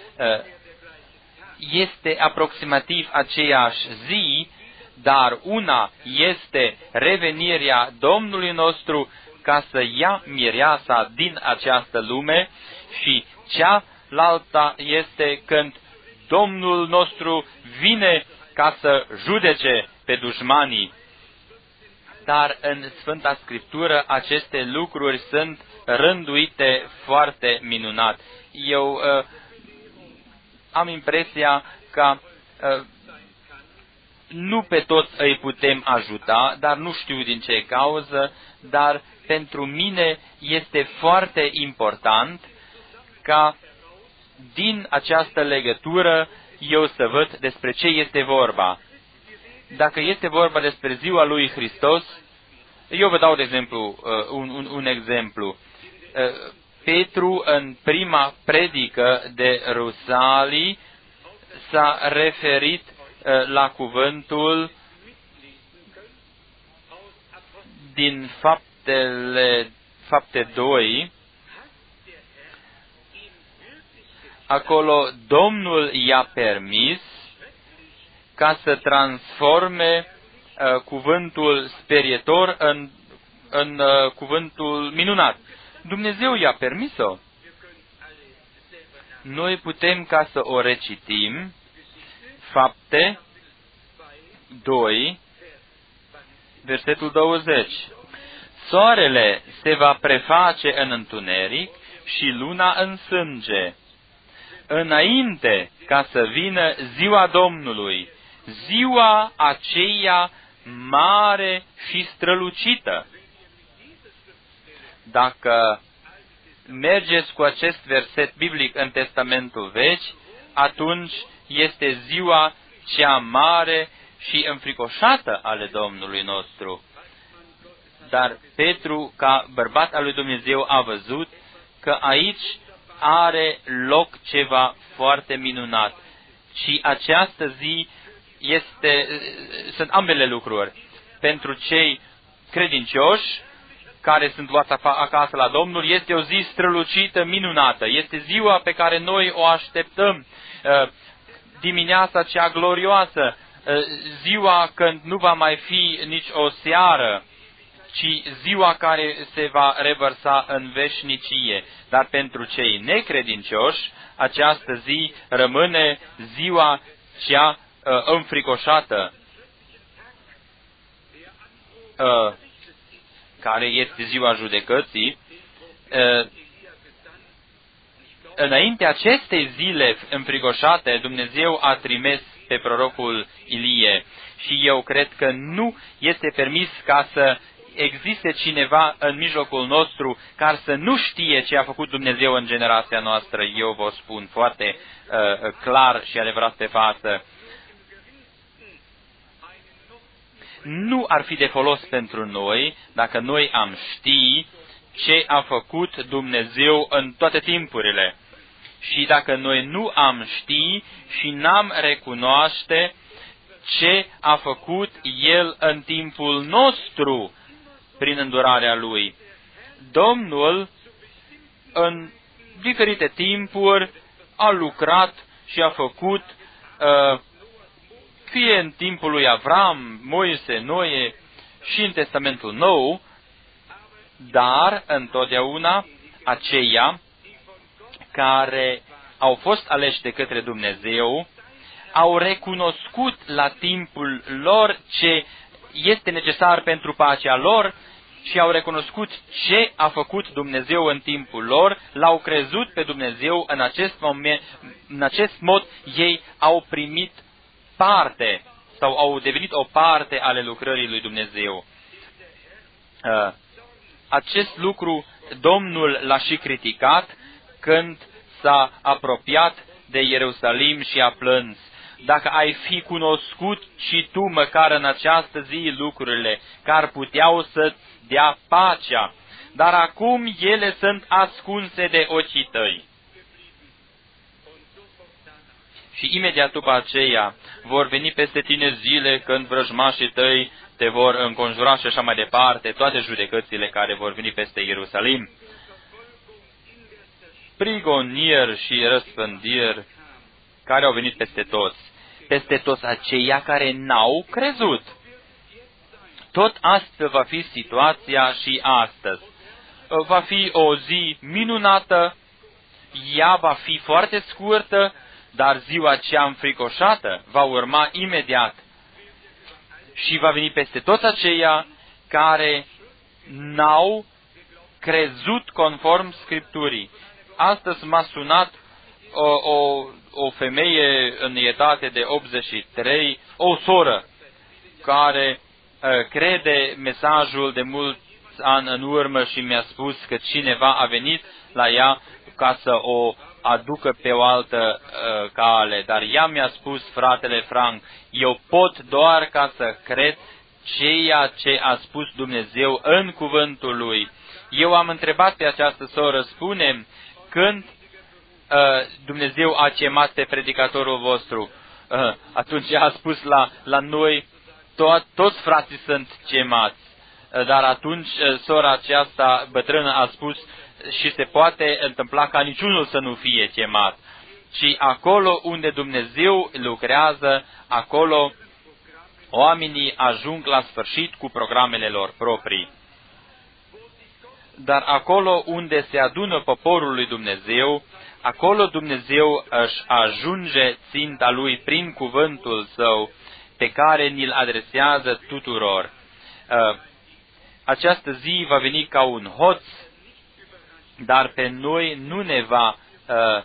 Este aproximativ aceeași zi, dar una este revenirea Domnului nostru ca să ia mireasa din această lume și cealaltă este când Domnul nostru vine ca să judece pe dușmanii. Dar în Sfânta Scriptură aceste lucruri sunt rânduite foarte minunat. Eu uh, am impresia că uh, nu pe toți îi putem ajuta, dar nu știu din ce cauză, dar pentru mine este foarte important ca din această legătură eu să văd despre ce este vorba. Dacă este vorba despre ziua lui Hristos, eu vă dau de exemplu un, un, un exemplu. Petru în prima predică de Rusalii s-a referit la cuvântul din faptele, fapte doi, acolo Domnul i-a permis ca să transforme uh, cuvântul sperietor în, în uh, cuvântul minunat. Dumnezeu i-a permis-o. Noi putem ca să o recitim, fapte doi, versetul douăzeci. Soarele se va preface în întuneric și luna în sânge, înainte ca să vină ziua Domnului, ziua aceea mare și strălucită. Dacă mergeți cu acest verset biblic în Testamentul Vechi, atunci este ziua cea mare și înfricoșată ale Domnului nostru. Dar Petru, ca bărbat al lui Dumnezeu, a văzut că aici are loc ceva foarte minunat. Și această zi este, sunt ambele lucruri. Pentru cei credincioși care sunt luați acasă la Domnul, este o zi strălucită, minunată. Este ziua pe care noi o așteptăm. Dimineața cea glorioasă, ziua când nu va mai fi nici o seară, ci ziua care se va revărsa în veșnicie. Dar pentru cei necredincioși, această zi rămâne ziua cea uh, înfricoșată, uh, care este ziua judecății. Uh, înainte acestei zile înfricoșate, Dumnezeu a trimis pe prorocul Ilie și eu cred că nu este permis ca să existe cineva în mijlocul nostru care să nu știe ce a făcut Dumnezeu în generația noastră. Eu vă spun foarte uh, clar și adevărat pe față. Nu ar fi de folos pentru noi dacă noi am ști ce a făcut Dumnezeu în toate timpurile. Și dacă noi nu am ști și n-am recunoaște ce a făcut El în timpul nostru, prin îndurarea Lui. Domnul, în diferite timpuri, a lucrat și a făcut, uh, fie în timpul lui Avram, Moise, Noe și în Testamentul Nou, dar întotdeauna aceia care au fost aleși de către Dumnezeu au recunoscut la timpul lor ce este necesar pentru pacea lor și au recunoscut ce a făcut Dumnezeu în timpul lor, l-au crezut pe Dumnezeu în acest moment, în acest mod ei au primit parte sau au devenit o parte ale lucrării lui Dumnezeu. Acest lucru Domnul l-a și criticat când s-a apropiat de Ierusalim și a plâns. Dacă ai fi cunoscut și tu măcar în această zi lucrurile care puteau să-ți dea pacea, dar acum ele sunt ascunse de ochii tăi. Și imediat după aceea vor veni peste tine zile când vrăjmașii tăi te vor înconjura și așa mai departe, toate judecățile care vor veni peste Ierusalim. Prigonieri și răspândiri care au venit peste toți, peste toți aceia care n-au crezut. Tot astfel va fi situația și astăzi. Va fi o zi minunată, ea va fi foarte scurtă, dar ziua cea înfricoșată va urma imediat și va veni peste toți aceia care n-au crezut conform Scripturii. Astăzi m-a sunat o, o, o femeie în etate de optzeci și trei, o soră, care uh, crede mesajul de mulți ani în urmă și mi-a spus că cineva a venit la ea ca să o aducă pe o altă uh, cale. Dar ea mi-a spus, fratele Frank, eu pot doar ca să cred ceea ce a spus Dumnezeu în cuvântul Lui. Eu am întrebat pe această soră, spune, când uh, Dumnezeu a chemat pe predicatorul vostru, uh, atunci a spus la, la noi, to- toți frații sunt chemați. Uh, dar atunci uh, sora aceasta bătrână a spus, și se poate întâmpla ca niciunul să nu fie chemat, ci acolo unde Dumnezeu lucrează, acolo oamenii ajung la sfârșit cu programele lor proprii. Dar acolo unde se adună poporul lui Dumnezeu, acolo Dumnezeu își ajunge ținta Lui prin cuvântul Său, pe care ni-l adresează tuturor. Această zi va veni ca un hoț, dar pe noi nu ne va uh,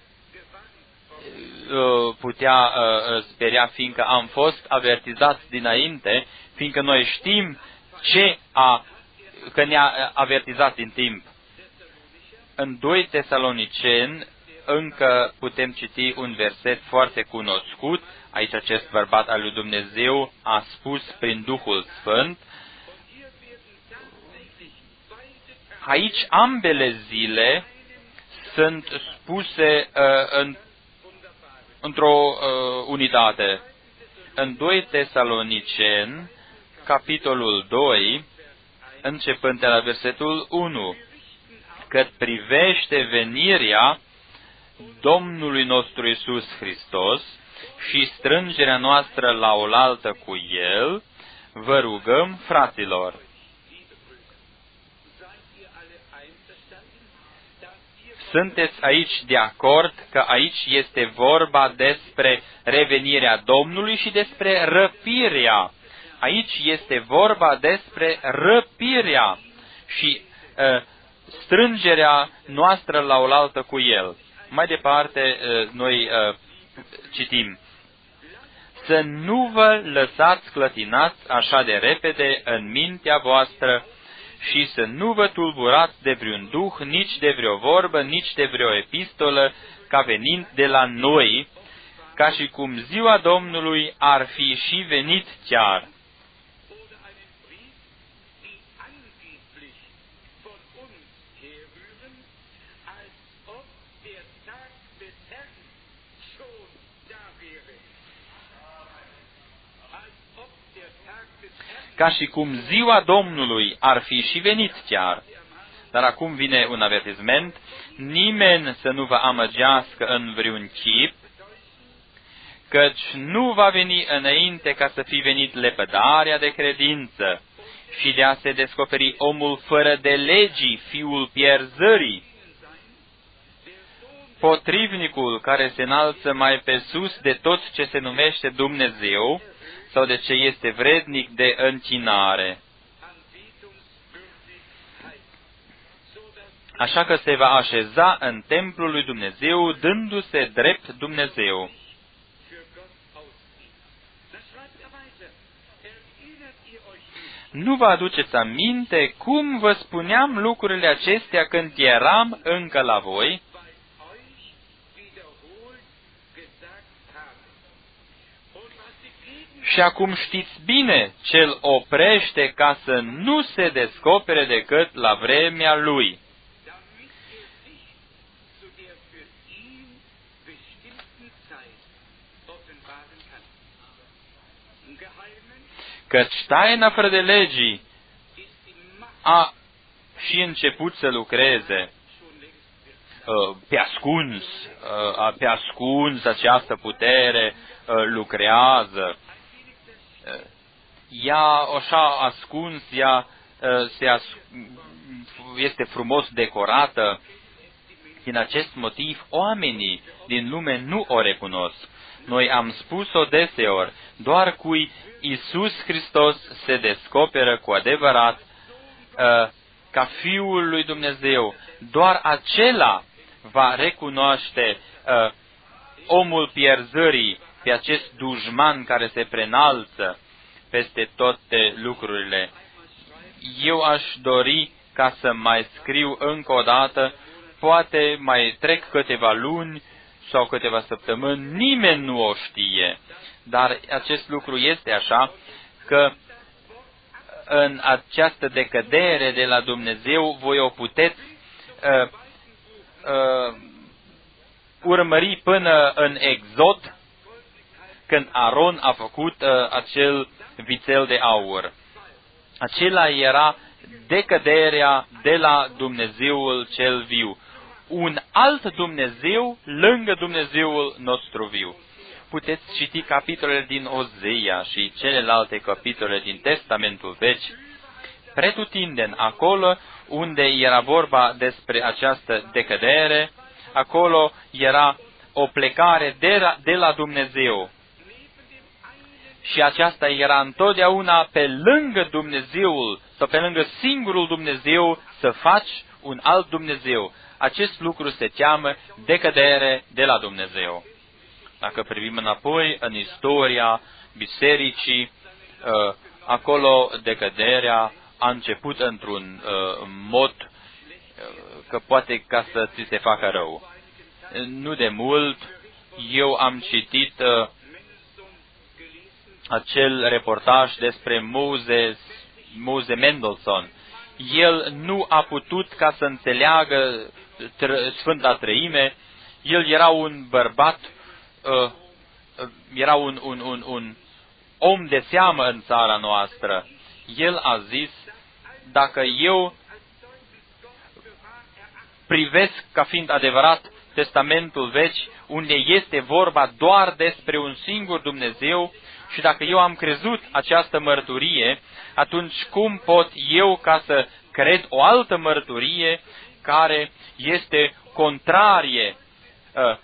uh, putea uh, speria, fiindcă am fost avertizați dinainte, fiindcă noi știm ce a, că ne-a avertizat din timp. În doi Tesaloniceni încă putem citi un verset foarte cunoscut. Aici acest bărbat al lui Dumnezeu a spus prin Duhul Sfânt, aici ambele zile sunt spuse uh, în, într-o uh, unitate. În doi Tesaloniceni, capitolul doi, începând de la versetul unu, cât privește venirea Domnului nostru Iisus Hristos și strângerea noastră la oaltă cu El, vă rugăm, fraților. Sunteți aici de acord că aici este vorba despre revenirea Domnului și despre răpirea. Aici este vorba despre răpirea și uh, strângerea noastră la oaltă cu El. Mai departe, uh, noi uh, citim. Să nu vă lăsați clătinați așa de repede în mintea voastră și să nu vă tulburați de vreun duh, nici de vreo vorbă, nici de vreo epistolă, ca venind de la noi, ca și cum ziua Domnului ar fi și venit chiar. Ca și cum ziua Domnului ar fi și venit chiar. Dar acum vine un avertisment, nimeni să nu vă amăgească în vreun chip, căci nu va veni înainte ca să fi venit lepădarea de credință și de a se descoperi omul fără de legii, fiul pierzării, potrivnicul care se înalță mai pe sus de tot ce se numește Dumnezeu, sau de ce este vrednic de închinare. așa că se va așeza în templul lui Dumnezeu, dându-se drept Dumnezeu. Nu vă aduceți aminte cum vă spuneam lucrurile acestea când eram încă la voi? Și acum știți bine ce-l oprește ca să nu se descopere decât la vremea lui. Căci taina fără de legii a și început să lucreze pe ascuns, pe ascuns această putere lucrează. Ea, așa ascuns, ea se as, este frumos decorată. Din acest motiv, oamenii din lume nu o recunosc. Noi am spus-o deseori, doar cui Iisus Hristos se descoperă cu adevărat ca Fiul lui Dumnezeu, doar acela va recunoaște omul pierzării, pe acest dușman care se prenalță peste toate lucrurile. Eu aș dori ca să mai scriu încă o dată, poate mai trec câteva luni sau câteva săptămâni, nimeni nu o știe, dar acest lucru este așa, că în această decădere de la Dumnezeu voi o puteți uh, uh, urmări până în Exod, când Aron a făcut uh, acel vițel de aur. Acela era decăderea de la Dumnezeul cel viu. Un alt Dumnezeu lângă Dumnezeul nostru viu. Puteți citi capitolele din Ozeia și celelalte capitole din Testamentul Vechi, pretutindeni acolo unde era vorba despre această decădere, acolo era o plecare de la, de la Dumnezeu. Și aceasta era întotdeauna pe lângă Dumnezeul, sau pe lângă singurul Dumnezeu, să faci un alt Dumnezeu. Acest lucru se cheamă decădere de la Dumnezeu. Dacă privim înapoi în istoria bisericii, acolo decăderea a început într-un mod că poate ca să ți se facă rău. Nu de mult, eu am citit acel reportaj despre Moses, Mose Mendelssohn. El nu a putut ca să înțeleagă Sfânta Treime. El era un bărbat, uh, era un, un, un, un om de seamă în țara noastră. El a zis, dacă eu privesc ca fiind adevărat Testamentul Vechi, unde este vorba doar despre un singur Dumnezeu, și dacă eu am crezut această mărturie, atunci cum pot eu ca să cred o altă mărturie care este contrarie uh,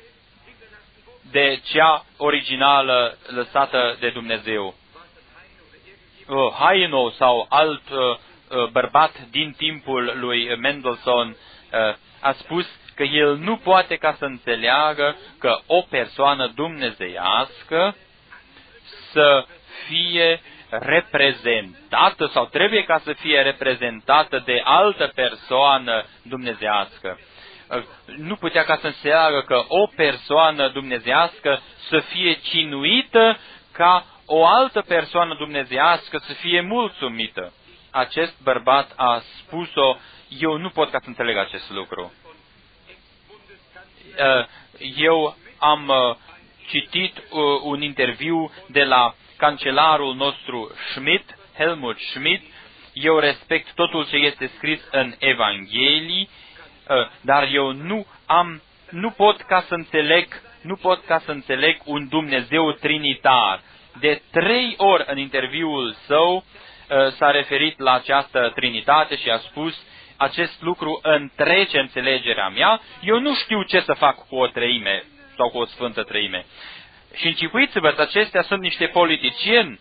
de cea originală lăsată de Dumnezeu? Uh, Haino sau alt uh, bărbat din timpul lui Mendelssohn uh, a spus că el nu poate ca să înțeleagă că o persoană dumnezeiască să fie reprezentată sau trebuie ca să fie reprezentată de altă persoană dumnezeiască. Nu putea ca să înțeleagă că o persoană dumnezeiască să fie cinuită ca o altă persoană dumnezeiască să fie mulțumită. Acest bărbat a spus-o, eu nu pot ca să înțeleg acest lucru. Eu am citit un interviu de la cancelarul nostru Schmidt, Helmut Schmidt. Eu respect totul ce este scris în Evanghelii, dar eu nu am, nu pot ca să înțeleg, nu pot ca să înțeleg un Dumnezeu trinitar. De trei ori în interviul său s-a referit la această trinitate și a spus, acest lucru întrece înțelegerea mea, eu nu știu ce să fac cu o treime sau cu o sfântă treime. Și închipuiți-vă că acestea sunt niște politicieni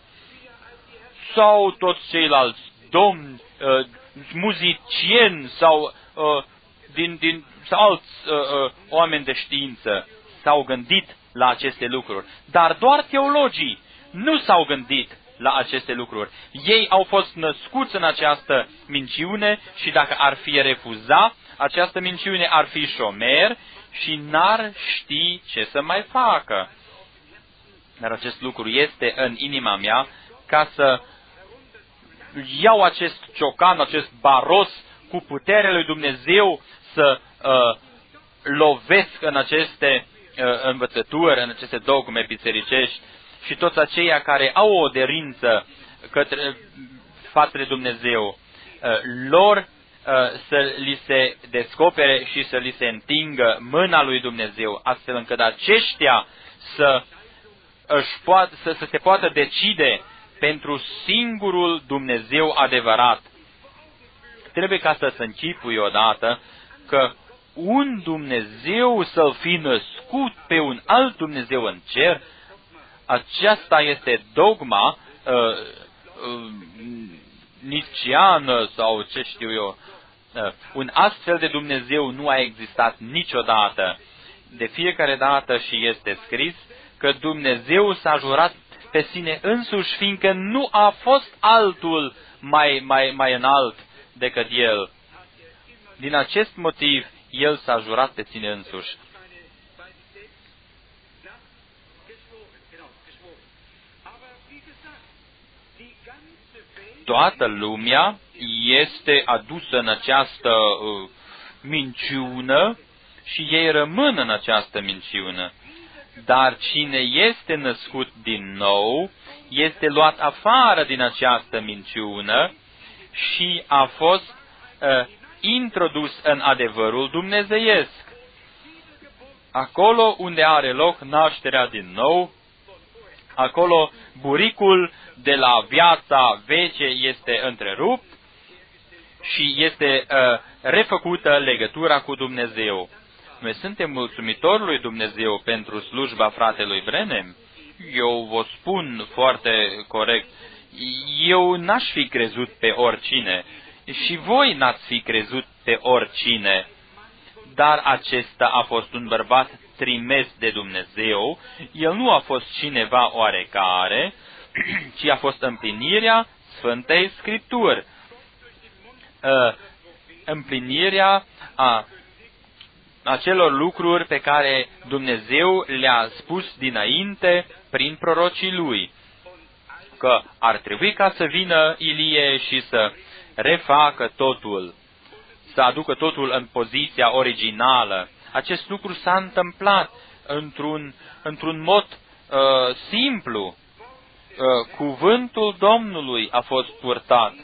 sau toți ceilalți domni, uh, muzicieni sau uh, din, din, sau alți uh, uh, oameni de știință s-au gândit la aceste lucruri. Dar doar teologii nu s-au gândit la aceste lucruri. Ei au fost născuți în această minciune și dacă ar fi refuza această minciune, ar fi șomer și n-ar ști ce să mai facă. Dar acest lucru este în inima mea ca să iau acest ciocan, acest baros cu puterea lui Dumnezeu să uh, lovesc în aceste uh, învățături, în aceste dogme bisericești și toți aceia care au o derință către, față de Dumnezeu, uh, lor uh, să li se descopere și să li se întingă mâna lui Dumnezeu, astfel încât aceștia să, își poat, să, să se poată decide pentru singurul Dumnezeu adevărat. Trebuie ca să se închipui odată că un Dumnezeu să-L fi născut pe un alt Dumnezeu în cer, aceasta este dogma uh, uh, niciană sau ce știu eu. Uh, un astfel de Dumnezeu nu a existat niciodată. De fiecare dată și este scris că Dumnezeu s-a jurat pe sine însuși, fiindcă nu a fost altul mai, mai, mai înalt decât El. Din acest motiv, El s-a jurat pe sine însuși. Toată lumea este adusă în această uh, minciună și ei rămân în această minciună. Dar cine este născut din nou, este luat afară din această minciună și a fost uh, introdus în adevărul dumnezeiesc. Acolo unde are loc nașterea din nou, acolo buricul de la viața vece este întrerupt și este uh, refăcută legătura cu Dumnezeu. Noi suntem mulțumitori lui Dumnezeu pentru slujba fratelui Branham. Eu vă spun foarte corect, eu n-aș fi crezut pe oricine și voi n-ați fi crezut pe oricine, dar acesta a fost un bărbat trimis de Dumnezeu. El nu a fost cineva oarecare, ci a fost împlinirea Sfântei Scripturi. Uh, împlinirea a acelor lucruri pe care Dumnezeu le-a spus dinainte prin prorocii Lui, că ar trebui ca să vină Ilie și să refacă totul, să aducă totul în poziția originală. Acest lucru s-a întâmplat într-un, într-un mod uh, simplu. Uh, cuvântul Domnului a fost purtat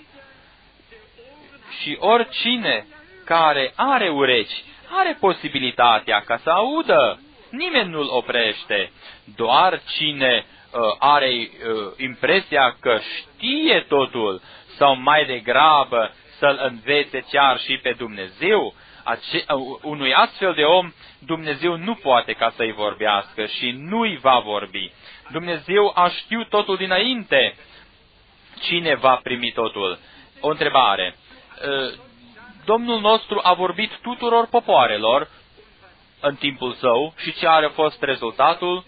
și oricine care are urechi are posibilitatea ca să audă. Nimeni nu-l oprește. Doar cine uh, are uh, impresia că știe totul sau mai degrabă să-L învețe chiar și pe Dumnezeu, ace- uh, unui astfel de om Dumnezeu nu poate ca să-i vorbească și nu-i va vorbi. Dumnezeu a știut totul dinainte. Cine va primi totul? O întrebare. Uh, Domnul nostru a vorbit tuturor popoarelor în timpul său și ce a fost rezultatul?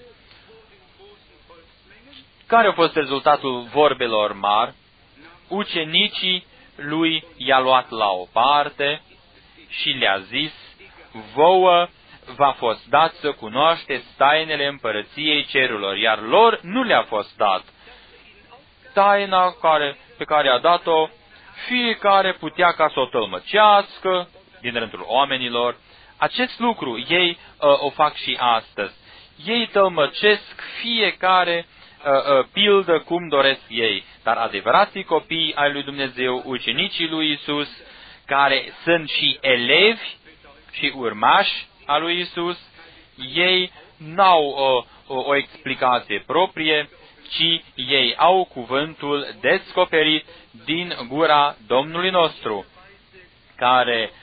Care a fost rezultatul vorbelor mari? Ucenicii lui i-a luat la o parte și le-a zis, vouă v-a fost dat să cunoașteți tainele împărăției cerurilor, iar lor nu le-a fost dat. Taina care, pe care a dat-o, fiecare putea ca să o tălmăcească din rândul oamenilor. Acest lucru ei uh, o fac și astăzi. Ei tălmăcesc fiecare uh, uh, pildă cum doresc ei. Dar adevărații copii ai lui Dumnezeu, ucenicii lui Isus, care sunt și elevi și urmași a lui Isus, ei n-au o, o, o explicație proprie, ci ei au cuvântul descoperit din gura Domnului nostru, care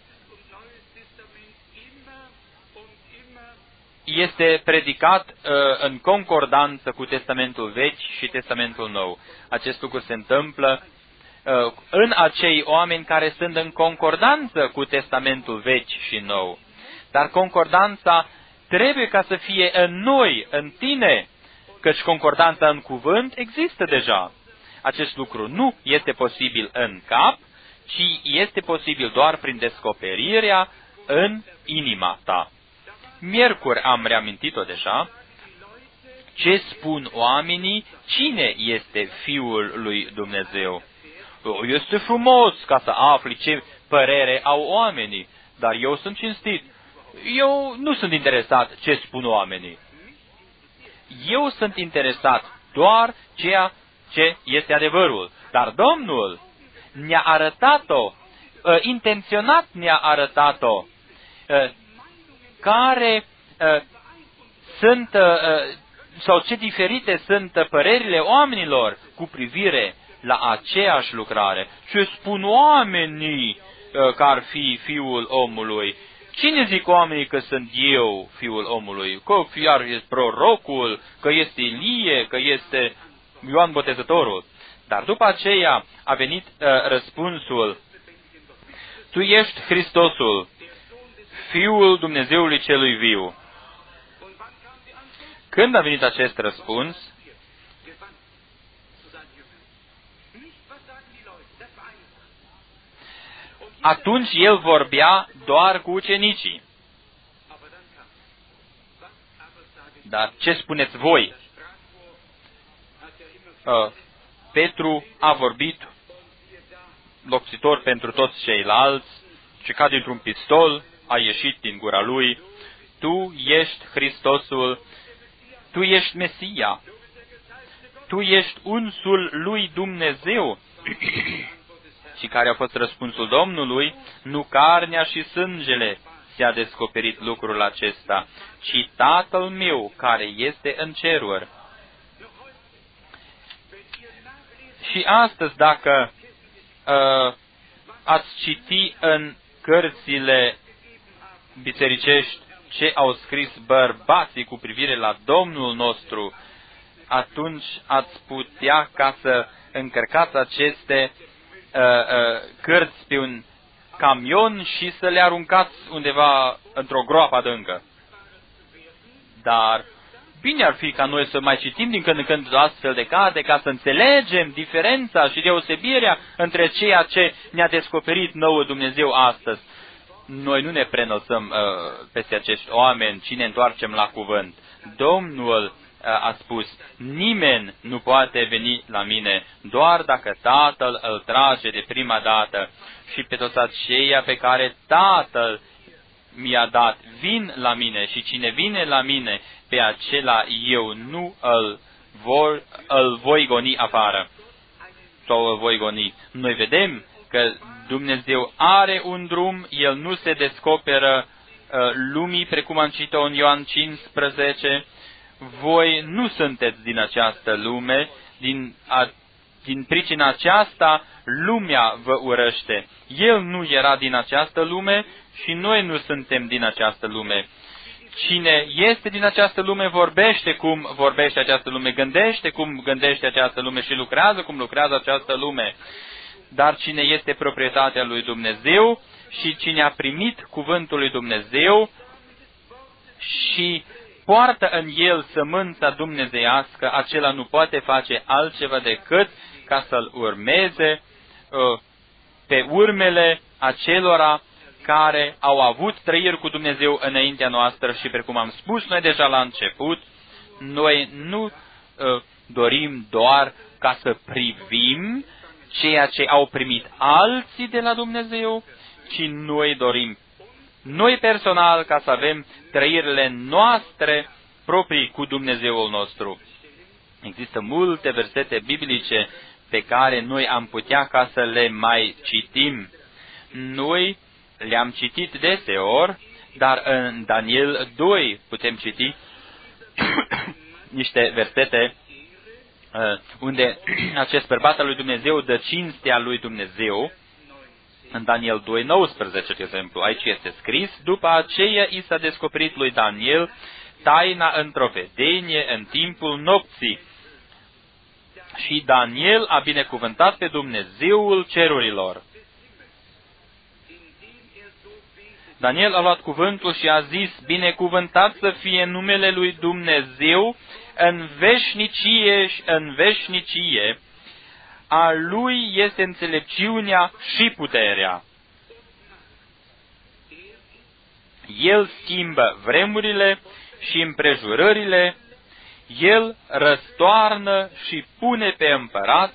este predicat uh, în concordanță cu Testamentul Vechi și Testamentul Nou. Acest lucru se întâmplă în acei oameni care sunt în concordanță cu Testamentul Vechi și Nou. Dar concordanța trebuie ca să fie în noi, în tine, căci concordanța în cuvânt există deja. Acest lucru nu este posibil în cap, ci este posibil doar prin descoperirea în inima ta. Miercuri am reamintit-o deja. Ce spun oamenii? Cine este Fiul lui Dumnezeu? Este frumos ca să afli ce părere au oamenii, dar eu sunt cinstit. Eu nu sunt interesat ce spun oamenii. Eu sunt interesat doar ceea ce este adevărul. Dar Domnul ne-a arătat-o, intenționat ne-a arătat-o, care sunt, sau ce diferite sunt părerile oamenilor cu privire la aceeași lucrare. Ce spun oamenii că ar fi Fiul omului? Cine zic oamenii că sunt eu Fiul omului? Că fiar este prorocul, că este Ilie, că este Ioan Botezătorul. Dar după aceea a venit uh, răspunsul: Tu ești Hristosul, Fiul Dumnezeului celui viu. Când a venit acest răspuns, atunci el vorbea doar cu ucenicii. Dar ce spuneți voi? Uh, Petru a vorbit lopsitor pentru toți ceilalți și ca dintr-un pistol a ieșit din gura lui: Tu ești Hristosul, Tu ești Mesia, Tu ești unsul lui Dumnezeu. Și care a fost răspunsul Domnului? Nu carnea și sângele ți-a descoperit lucrul acesta, ci Tatăl meu care este în ceruri. Și astăzi, dacă uh, ați citi în cărțile bisericești ce au scris bărbații cu privire la Domnul nostru, atunci ați putea ca să încărcați aceste uh, uh, cărți pe un camion și să le aruncați undeva într-o groapă adâncă. Dar bine ar fi ca noi să mai citim din când în când astfel de carte, ca să înțelegem diferența și deosebirea între ceea ce ne-a descoperit nouă Dumnezeu astăzi. Noi nu ne prenosăm uh, peste acești oameni, ci ne întoarcem la cuvânt. Domnul uh, a spus: nimeni nu poate veni la mine doar dacă Tatăl îl trage de prima dată, și pe toți aceia pe care Tatăl mi-a dat vin la mine, și cine vine la mine, pe acela eu nu îl, vor, îl voi goni afară sau îl voi goni. Noi vedem că Dumnezeu are un drum, El nu se descoperă uh, lumii, precum am citit-o în Ioan cincisprezece. Voi nu sunteți din această lume, din, a, din pricina aceasta lumea vă urăște. El nu era din această lume și noi nu suntem din această lume. Cine este din această lume vorbește cum vorbește această lume, gândește cum gândește această lume și lucrează cum lucrează această lume. Dar cine este proprietatea lui Dumnezeu și cine a primit cuvântul lui Dumnezeu și poartă în el sămânța dumnezeiască, acela nu poate face altceva decât ca să-l urmeze uh, pe urmele acelora care au avut trăiri cu Dumnezeu înaintea noastră. Și precum am spus noi deja la început, noi nu uh, dorim doar ca să privim ceea ce au primit alții de la Dumnezeu, ci noi dorim, noi personal, ca să avem trăirile noastre proprii cu Dumnezeul nostru. Există multe versete biblice pe care noi am putea ca să le mai citim. Noi le-am citit deseori, dar în Daniel doi putem citi niște versete unde acest bărbat al lui Dumnezeu dă cinstea lui Dumnezeu. În Daniel doi nouăsprezece, de exemplu, aici este scris: după aceea i s-a descoperit lui Daniel taina într-o vedenie în timpul nopții. Și Daniel a binecuvântat pe Dumnezeul cerurilor. Daniel a luat cuvântul și a zis, binecuvântat să fie numele lui Dumnezeu în veșnicie și în veșnicie. A lui este înțelepciunea și puterea. El schimbă vremurile și împrejurările, El răstoarnă și pune pe împărați,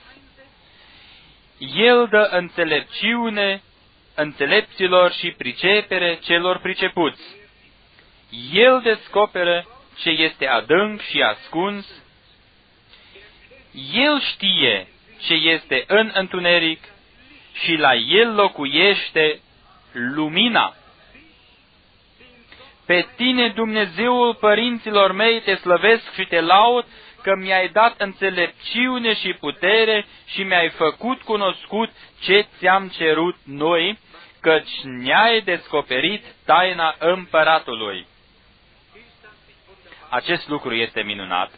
El dă înțelepciune înțelepților și pricepere celor pricepuți. El descoperă ce este adânc și ascuns, El știe ce este în întuneric și la El locuiește lumina. Pe tine, Dumnezeul părinților mei, te slăvesc și te laud că mi-ai dat înțelepciune și putere și mi-ai făcut cunoscut ce ți-am cerut noi, căci ne-ai descoperit taina împăratului. Acest lucru este minunat.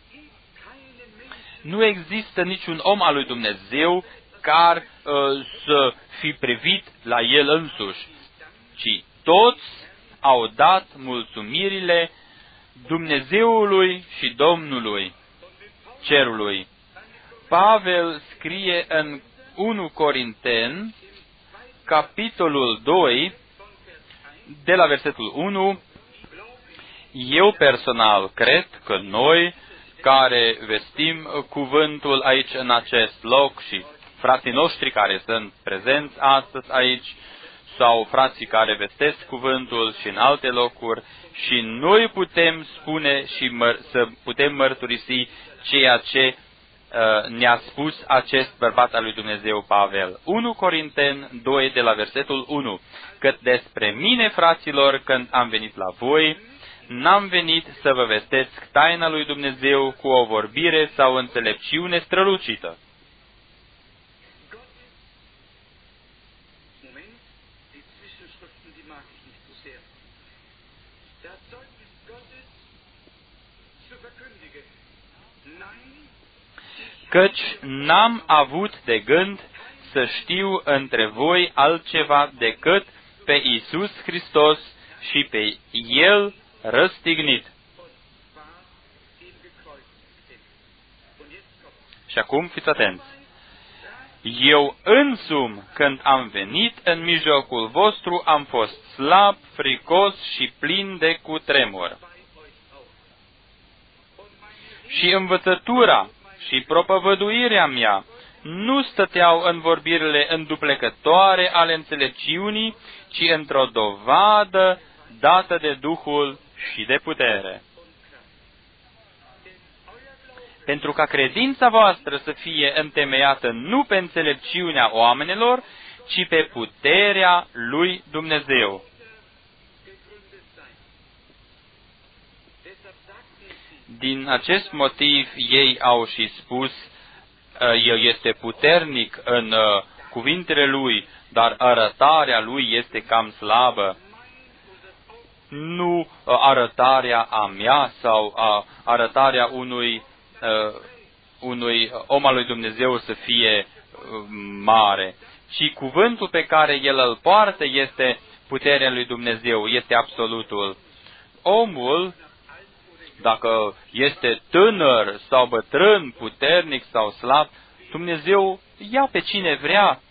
Nu există niciun om al lui Dumnezeu care uh, să fi privit la el însuși, ci toți au dat mulțumirile Dumnezeului și Domnului cerului. Pavel scrie în unu Corinteni, capitolul doi, de la versetul unu, eu personal cred că noi care vestim cuvântul aici în acest loc și frații noștri care sunt prezenți astăzi aici, sau frații care vestesc cuvântul și în alte locuri, și noi putem spune și măr- să putem mărturisi ceea ce uh, ne-a spus acest bărbat al lui Dumnezeu Pavel. unu Corinteni doi de la versetul unu. Cât despre mine, fraților, când am venit la voi, n-am venit să vă vestesc taina lui Dumnezeu cu o vorbire sau înțelepciune strălucită. Căci n-am avut de gând să știu între voi altceva decât pe Iisus Hristos și pe El răstignit. Și acum fiți atenți. Eu însumi, când am venit în mijlocul vostru, am fost slab, fricos și plin de cutremur. Și învățătura și propovăduirea mea nu stăteau în vorbirile înduplecătoare ale înțelepciunii, ci într-o dovadă dată de Duhul și de putere. Pentru ca credința voastră să fie întemeiată nu pe înțelepciunea oamenilor, ci pe puterea lui Dumnezeu. Din acest motiv ei au și spus, El este puternic în cuvintele Lui, dar arătarea Lui este cam slabă. Nu arătarea a mea sau arătarea unui, unui om al lui Dumnezeu să fie mare, ci cuvântul pe care El îl poartă este puterea lui Dumnezeu, este absolutul. Omul, dacă este tânăr sau bătrân, puternic sau slab, Dumnezeu ia pe cine vrea.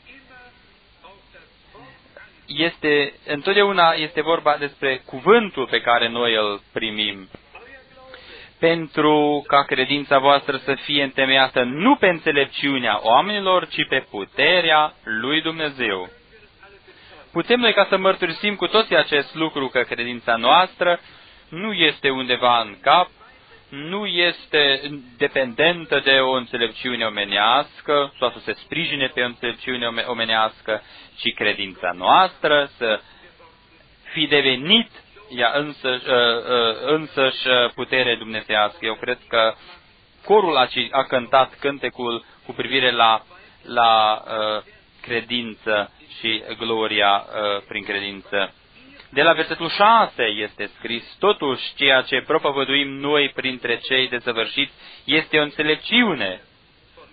Este, întotdeauna este vorba despre cuvântul pe care noi îl primim. Pentru ca credința voastră să fie întemeiată nu pe înțelepciunea oamenilor, ci pe puterea lui Dumnezeu. Putem noi ca să mărturisim cu toții acest lucru, că credința noastră nu este undeva în cap, nu este dependentă de o înțelepciune omenească sau să se sprijine pe o înțelepciune omenească, ci credința noastră să fi devenit ea însăși, însăși putere dumnezeiască. Eu cred că corul a, a cântat cântecul cu privire la, la credință și gloria prin credință. De la versetul șase este scris, totuși ceea ce propovăduim noi printre cei desăvârșiți este o înțelepciune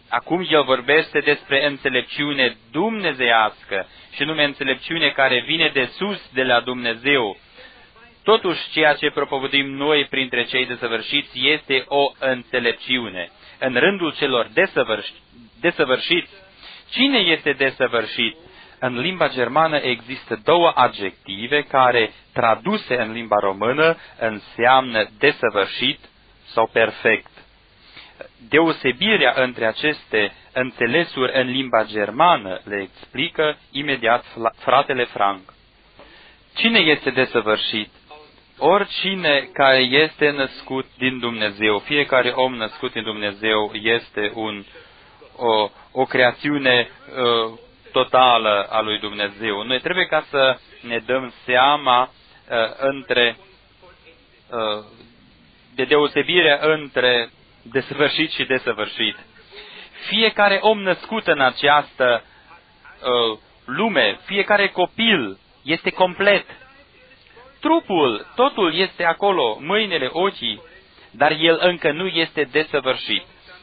Acum el vorbește despre înțelepciune dumnezeiască și nume înțelepciune care vine de sus de la Dumnezeu. Totuși, ceea ce propovăduim noi printre cei desăvârșiți este o înțelepciune. În rândul celor desăvârși, desăvârșiți, cine este desăvârșit? În limba germană există două adjective care, traduse în limba română, înseamnă desăvârșit sau perfect. Deosebirea între aceste înțelesuri în limba germană le explică imediat fratele Frank. Cine este desăvârșit? Oricine care este născut din Dumnezeu, fiecare om născut din Dumnezeu este un, o, o creațiune uh, totală a lui Dumnezeu. Noi trebuie ca să ne dăm seama uh, între uh, de deosebirea între desăvârșit și desăvârșit. Fiecare om născut în această uh, lume, fiecare copil este complet. Trupul, totul este acolo, mâinile, ochii, dar el încă nu este desăvârșit.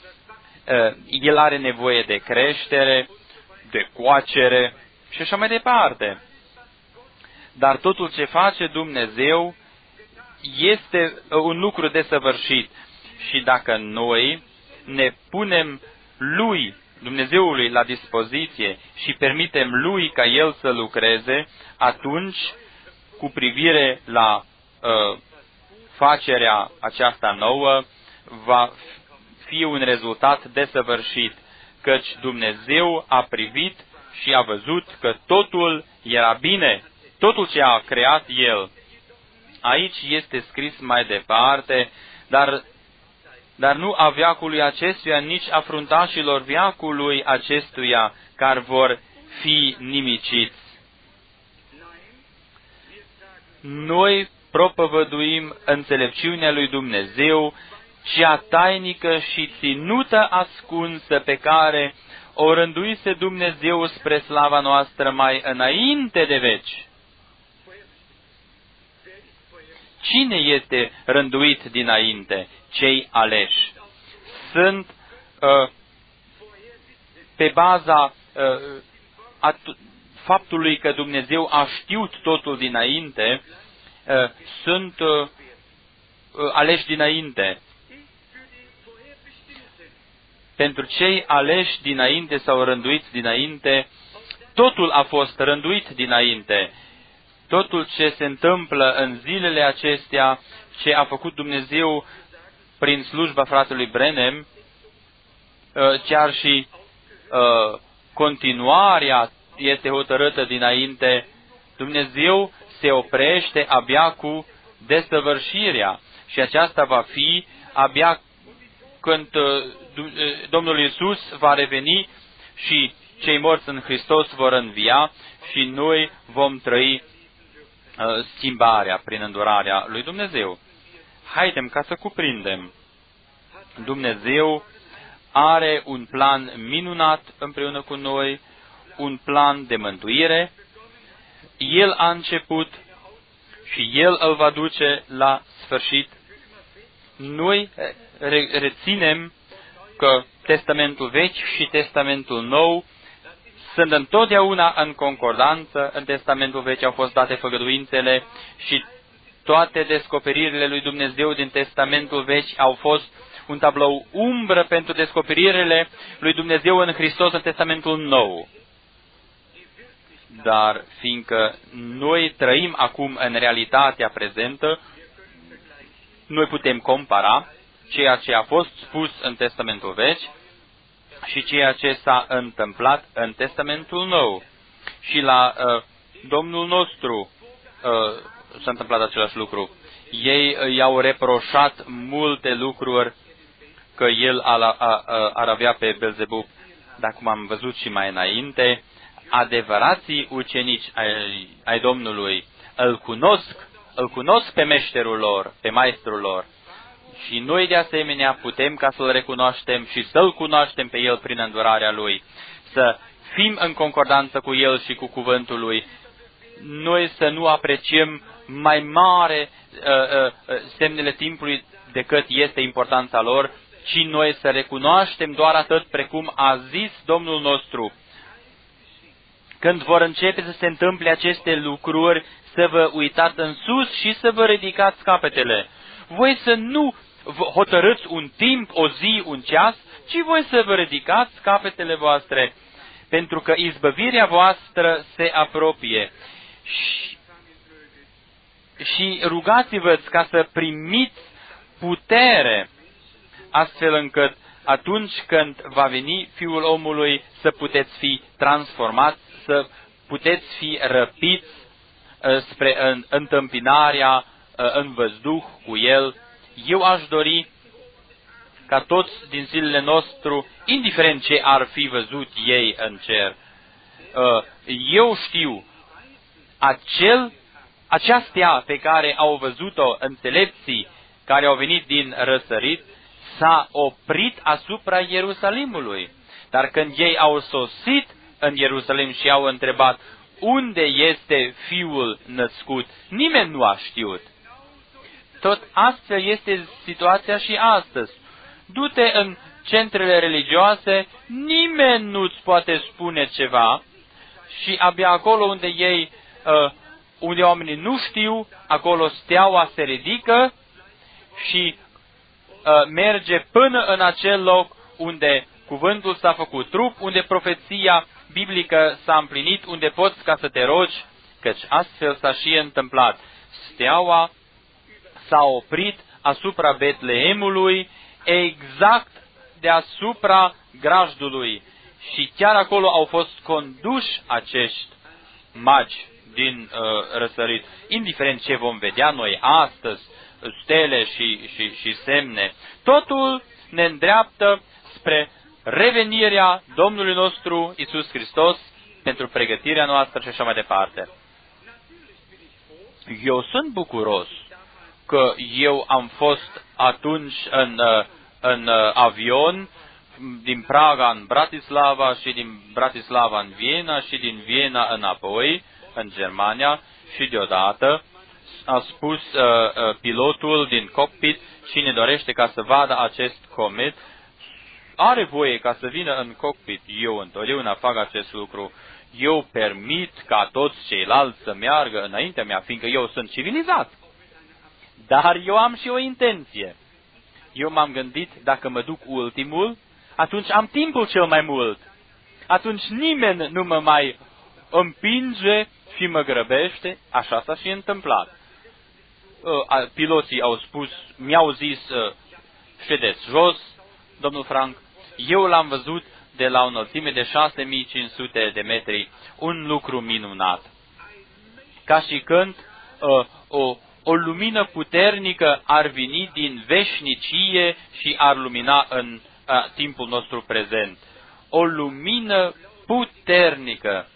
El are nevoie de creștere, de coacere și așa mai departe. Dar totul ce face Dumnezeu este un lucru desăvârșit. Și dacă noi ne punem Lui, Dumnezeului, la dispoziție și permitem Lui ca El să lucreze, atunci cu privire la uh, facerea aceasta nouă, va fi un rezultat desăvârșit, căci Dumnezeu a privit și a văzut că totul era bine, totul ce a creat El. Aici este scris mai departe, dar, dar nu a veacului acestuia, nici a fruntașilor veacului acestuia, care vor fi nimiciți. Noi propovăduim înțelepciunea lui Dumnezeu, cea tainică și ținută ascunsă pe care o rânduise Dumnezeu spre slava noastră mai înainte de veci. Cine este rânduit dinainte? Cei aleși. Sunt uh, pe baza uh, faptului că Dumnezeu a știut totul dinainte, uh, sunt uh, aleși dinainte. Pentru cei aleși dinainte sau rânduiți dinainte, totul a fost rânduit dinainte. Totul ce se întâmplă în zilele acestea, ce a făcut Dumnezeu prin slujba fratelui Branham, chiar și uh, continuarea este hotărâtă dinainte, Dumnezeu se oprește abia cu desăvârșirea și aceasta va fi abia când uh, Domnul Iisus va reveni și cei morți în Hristos vor învia și noi vom trăi uh, schimbarea prin îndurarea lui Dumnezeu. Haidem ca să cuprindem. Dumnezeu are un plan minunat împreună cu noi, un plan de mântuire. El a început și El îl va duce la sfârșit. Noi reținem că Testamentul Vechi și Testamentul Nou sunt întotdeauna în concordanță. În Testamentul Vechi au fost date făgăduințele și toate descoperirile lui Dumnezeu din Testamentul Vechi au fost un tablou umbră pentru descoperirile lui Dumnezeu în Hristos în Testamentul Nou. Dar fiindcă noi trăim acum în realitatea prezentă, noi putem compara ceea ce a fost spus în Testamentul Vechi și ceea ce s-a întâmplat în Testamentul Nou. Și la uh, Domnul nostru uh, s-a întâmplat același lucru. Ei uh, i-au reproșat multe lucruri că el ar, a, a, ar avea pe Belzebub. Dar cum am văzut și mai înainte, adevărații ucenici ai, ai Domnului îl cunosc, îl cunosc pe meșterul lor, pe maestrul lor. Și noi de asemenea putem ca să-L recunoaștem și să-L cunoaștem pe El prin îndurarea Lui, să fim în concordanță cu El și cu cuvântul Lui. Noi să nu apreciem mai mare uh, uh, semnele timpului decât este importanța lor, ci noi să recunoaștem doar atât precum a zis Domnul nostru. Când vor începe să se întâmple aceste lucruri, să vă uitați în sus și să vă ridicați capetele. Voi să nu hotărâți un timp, o zi, un ceas, ci voi să vă ridicați capetele voastre, pentru că izbăvirea voastră se apropie. Și, și rugați-vă ca să primiți putere, astfel încât atunci când va veni Fiul omului să puteți fi transformați, să puteți fi răpiți uh, spre în, întâmpinarea uh, în văzduh cu El. Eu aș dori ca toți din zilele nostru, indiferent ce ar fi văzut ei în cer, uh, eu știu, acel, acea stea pe care au văzut-o înțelepții care au venit din răsărit, s-a oprit asupra Ierusalimului. Dar când ei au sosit în Ierusalim și au întrebat unde este Fiul născut, nimeni nu a știut. Tot astfel este situația și astăzi. Du-te în centrele religioase, nimeni nu-ți poate spune ceva și abia acolo unde ei, uh, unde oamenii nu știu, acolo steaua se ridică și uh, merge până în acel loc unde cuvântul s-a făcut trup, unde profeția biblică s-a împlinit, unde poți ca să te rogi, căci astfel s-a și întâmplat. Steaua s-a oprit asupra Betleemului, exact deasupra grajdului. Și chiar acolo au fost conduși acești magi din uh, răsărit. Indiferent ce vom vedea noi astăzi, stele și, și, și semne, totul ne îndreaptă spre revenirea Domnului nostru Iisus Hristos pentru pregătirea noastră și așa mai departe. Eu sunt bucuros că eu am fost atunci în, în avion din Praga în Bratislava și din Bratislava în Viena și din Viena înapoi în Germania și deodată a spus uh, pilotul din cockpit, cine dorește ca să vadă acest comet, are voie ca să vină în cockpit. Eu întotdeauna fac acest lucru. Eu permit ca toți ceilalți să meargă înaintea mea, fiindcă eu sunt civilizat. Dar eu am și o intenție. Eu m-am gândit, dacă mă duc ultimul, atunci am timpul cel mai mult. Atunci nimeni nu mă mai împinge și mă grăbește. Așa s-a și întâmplat. Piloții au spus, mi-au zis, ședeți jos, domnul Frank. Eu l-am văzut de la o înălțime de șase mii cinci sute de metri, un lucru minunat. Ca și când uh, o, o lumină puternică ar veni din veșnicie și ar lumina în uh, timpul nostru prezent. O lumină puternică.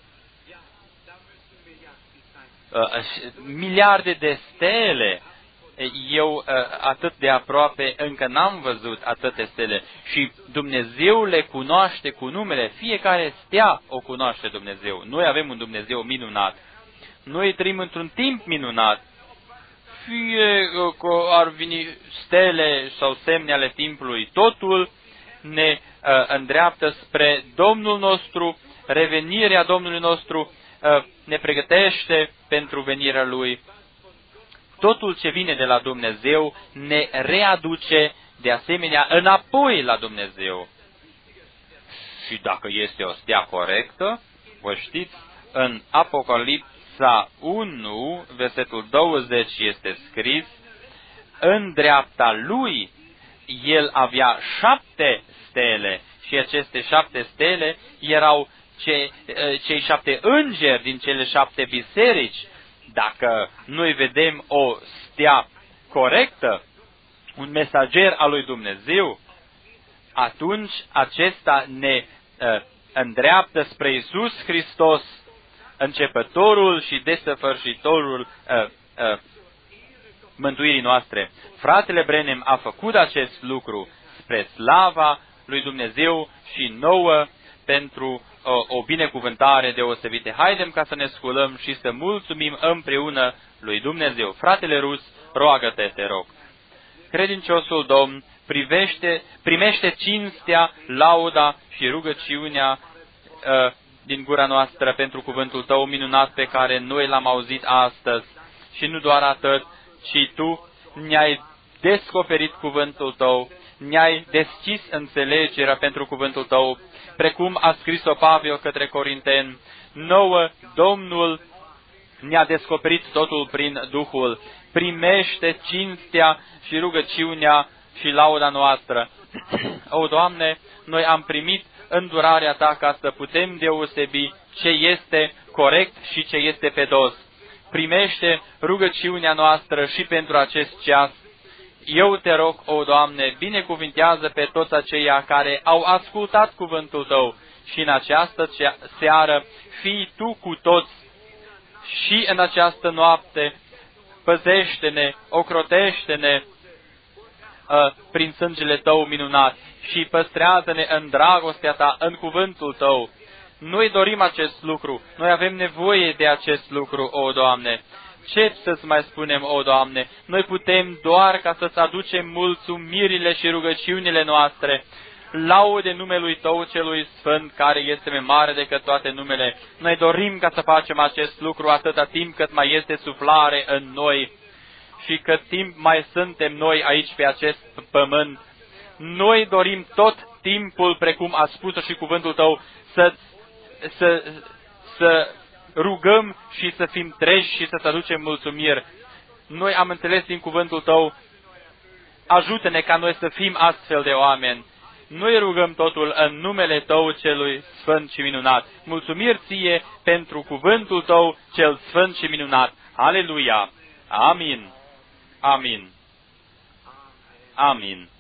Uh, miliarde de stele. Eu atât de aproape încă n-am văzut atâtea stele și Dumnezeu le cunoaște cu numele. Fiecare stea o cunoaște Dumnezeu. Noi avem un Dumnezeu minunat. Noi trăim într-un timp minunat. Fie că ar veni stele sau semne ale timpului, totul ne uh, îndreaptă spre Domnul nostru, revenirea Domnului nostru uh, ne pregătește pentru venirea Lui. Totul ce vine de la Dumnezeu ne readuce de asemenea înapoi la Dumnezeu. Și dacă este o stea corectă, vă știți, în Apocalipsa unu, versetul douăzeci este scris, în dreapta lui el avea șapte stele și aceste șapte stele erau ce, cei șapte îngeri din cele șapte biserici. Dacă noi vedem o stea corectă, un mesager al lui Dumnezeu, atunci acesta ne uh, îndreaptă spre Iisus Hristos, începătorul și desăvârșitorul uh, uh, mântuirii noastre. Fratele Branham a făcut acest lucru spre slava lui Dumnezeu și nouă pentru o, o binecuvântare deosebită. Haidem ca să ne sculăm și să mulțumim împreună lui Dumnezeu. Fratele Rus, roagă-te, te rog. Credinciosul Domn, privește, primește cinstea, lauda și rugăciunea uh, din gura noastră pentru cuvântul Tău minunat pe care noi l-am auzit astăzi. Și nu doar atât, ci Tu ne-ai descoperit cuvântul Tău, ne-ai deschis înțelegerea pentru cuvântul Tău, precum a scris-o Pavel către Corinteni. Nouă, Domnul ne-a descoperit totul prin Duhul. Primește cinstea și rugăciunea și lauda noastră. O, Doamne, noi am primit îndurarea Ta ca să putem deosebi ce este corect și ce este pedos. Primește rugăciunea noastră și pentru acest ceas. Eu te rog, o Doamne, binecuvintează pe toți aceia care au ascultat cuvântul Tău și în această seară fii Tu cu toți și în această noapte păzește-ne, ocrotește-ne uh, prin sângele Tău minunat și păstrează-ne în dragostea Ta, în cuvântul Tău. Noi dorim acest lucru, noi avem nevoie de acest lucru, o Doamne. Ce să-ți mai spunem, o Doamne? Noi putem doar ca să-ți aducem mulțumirile și rugăciunile noastre, laude numelui Tău celui Sfânt, care este mai mare decât toate numele. Noi dorim ca să facem acest lucru atâta timp cât mai este suflare în noi și cât timp mai suntem noi aici pe acest pământ. Noi dorim tot timpul, precum a spus și cuvântul Tău, să, să, să rugăm și să fim treji și să-ți aducem mulțumiri. Noi am înțeles din cuvântul Tău, ajută-ne ca noi să fim astfel de oameni. Noi rugăm totul în numele Tău celui Sfânt și minunat. Mulțumiri Ție pentru cuvântul Tău cel Sfânt și minunat. Aleluia! Amin! Amin! Amin!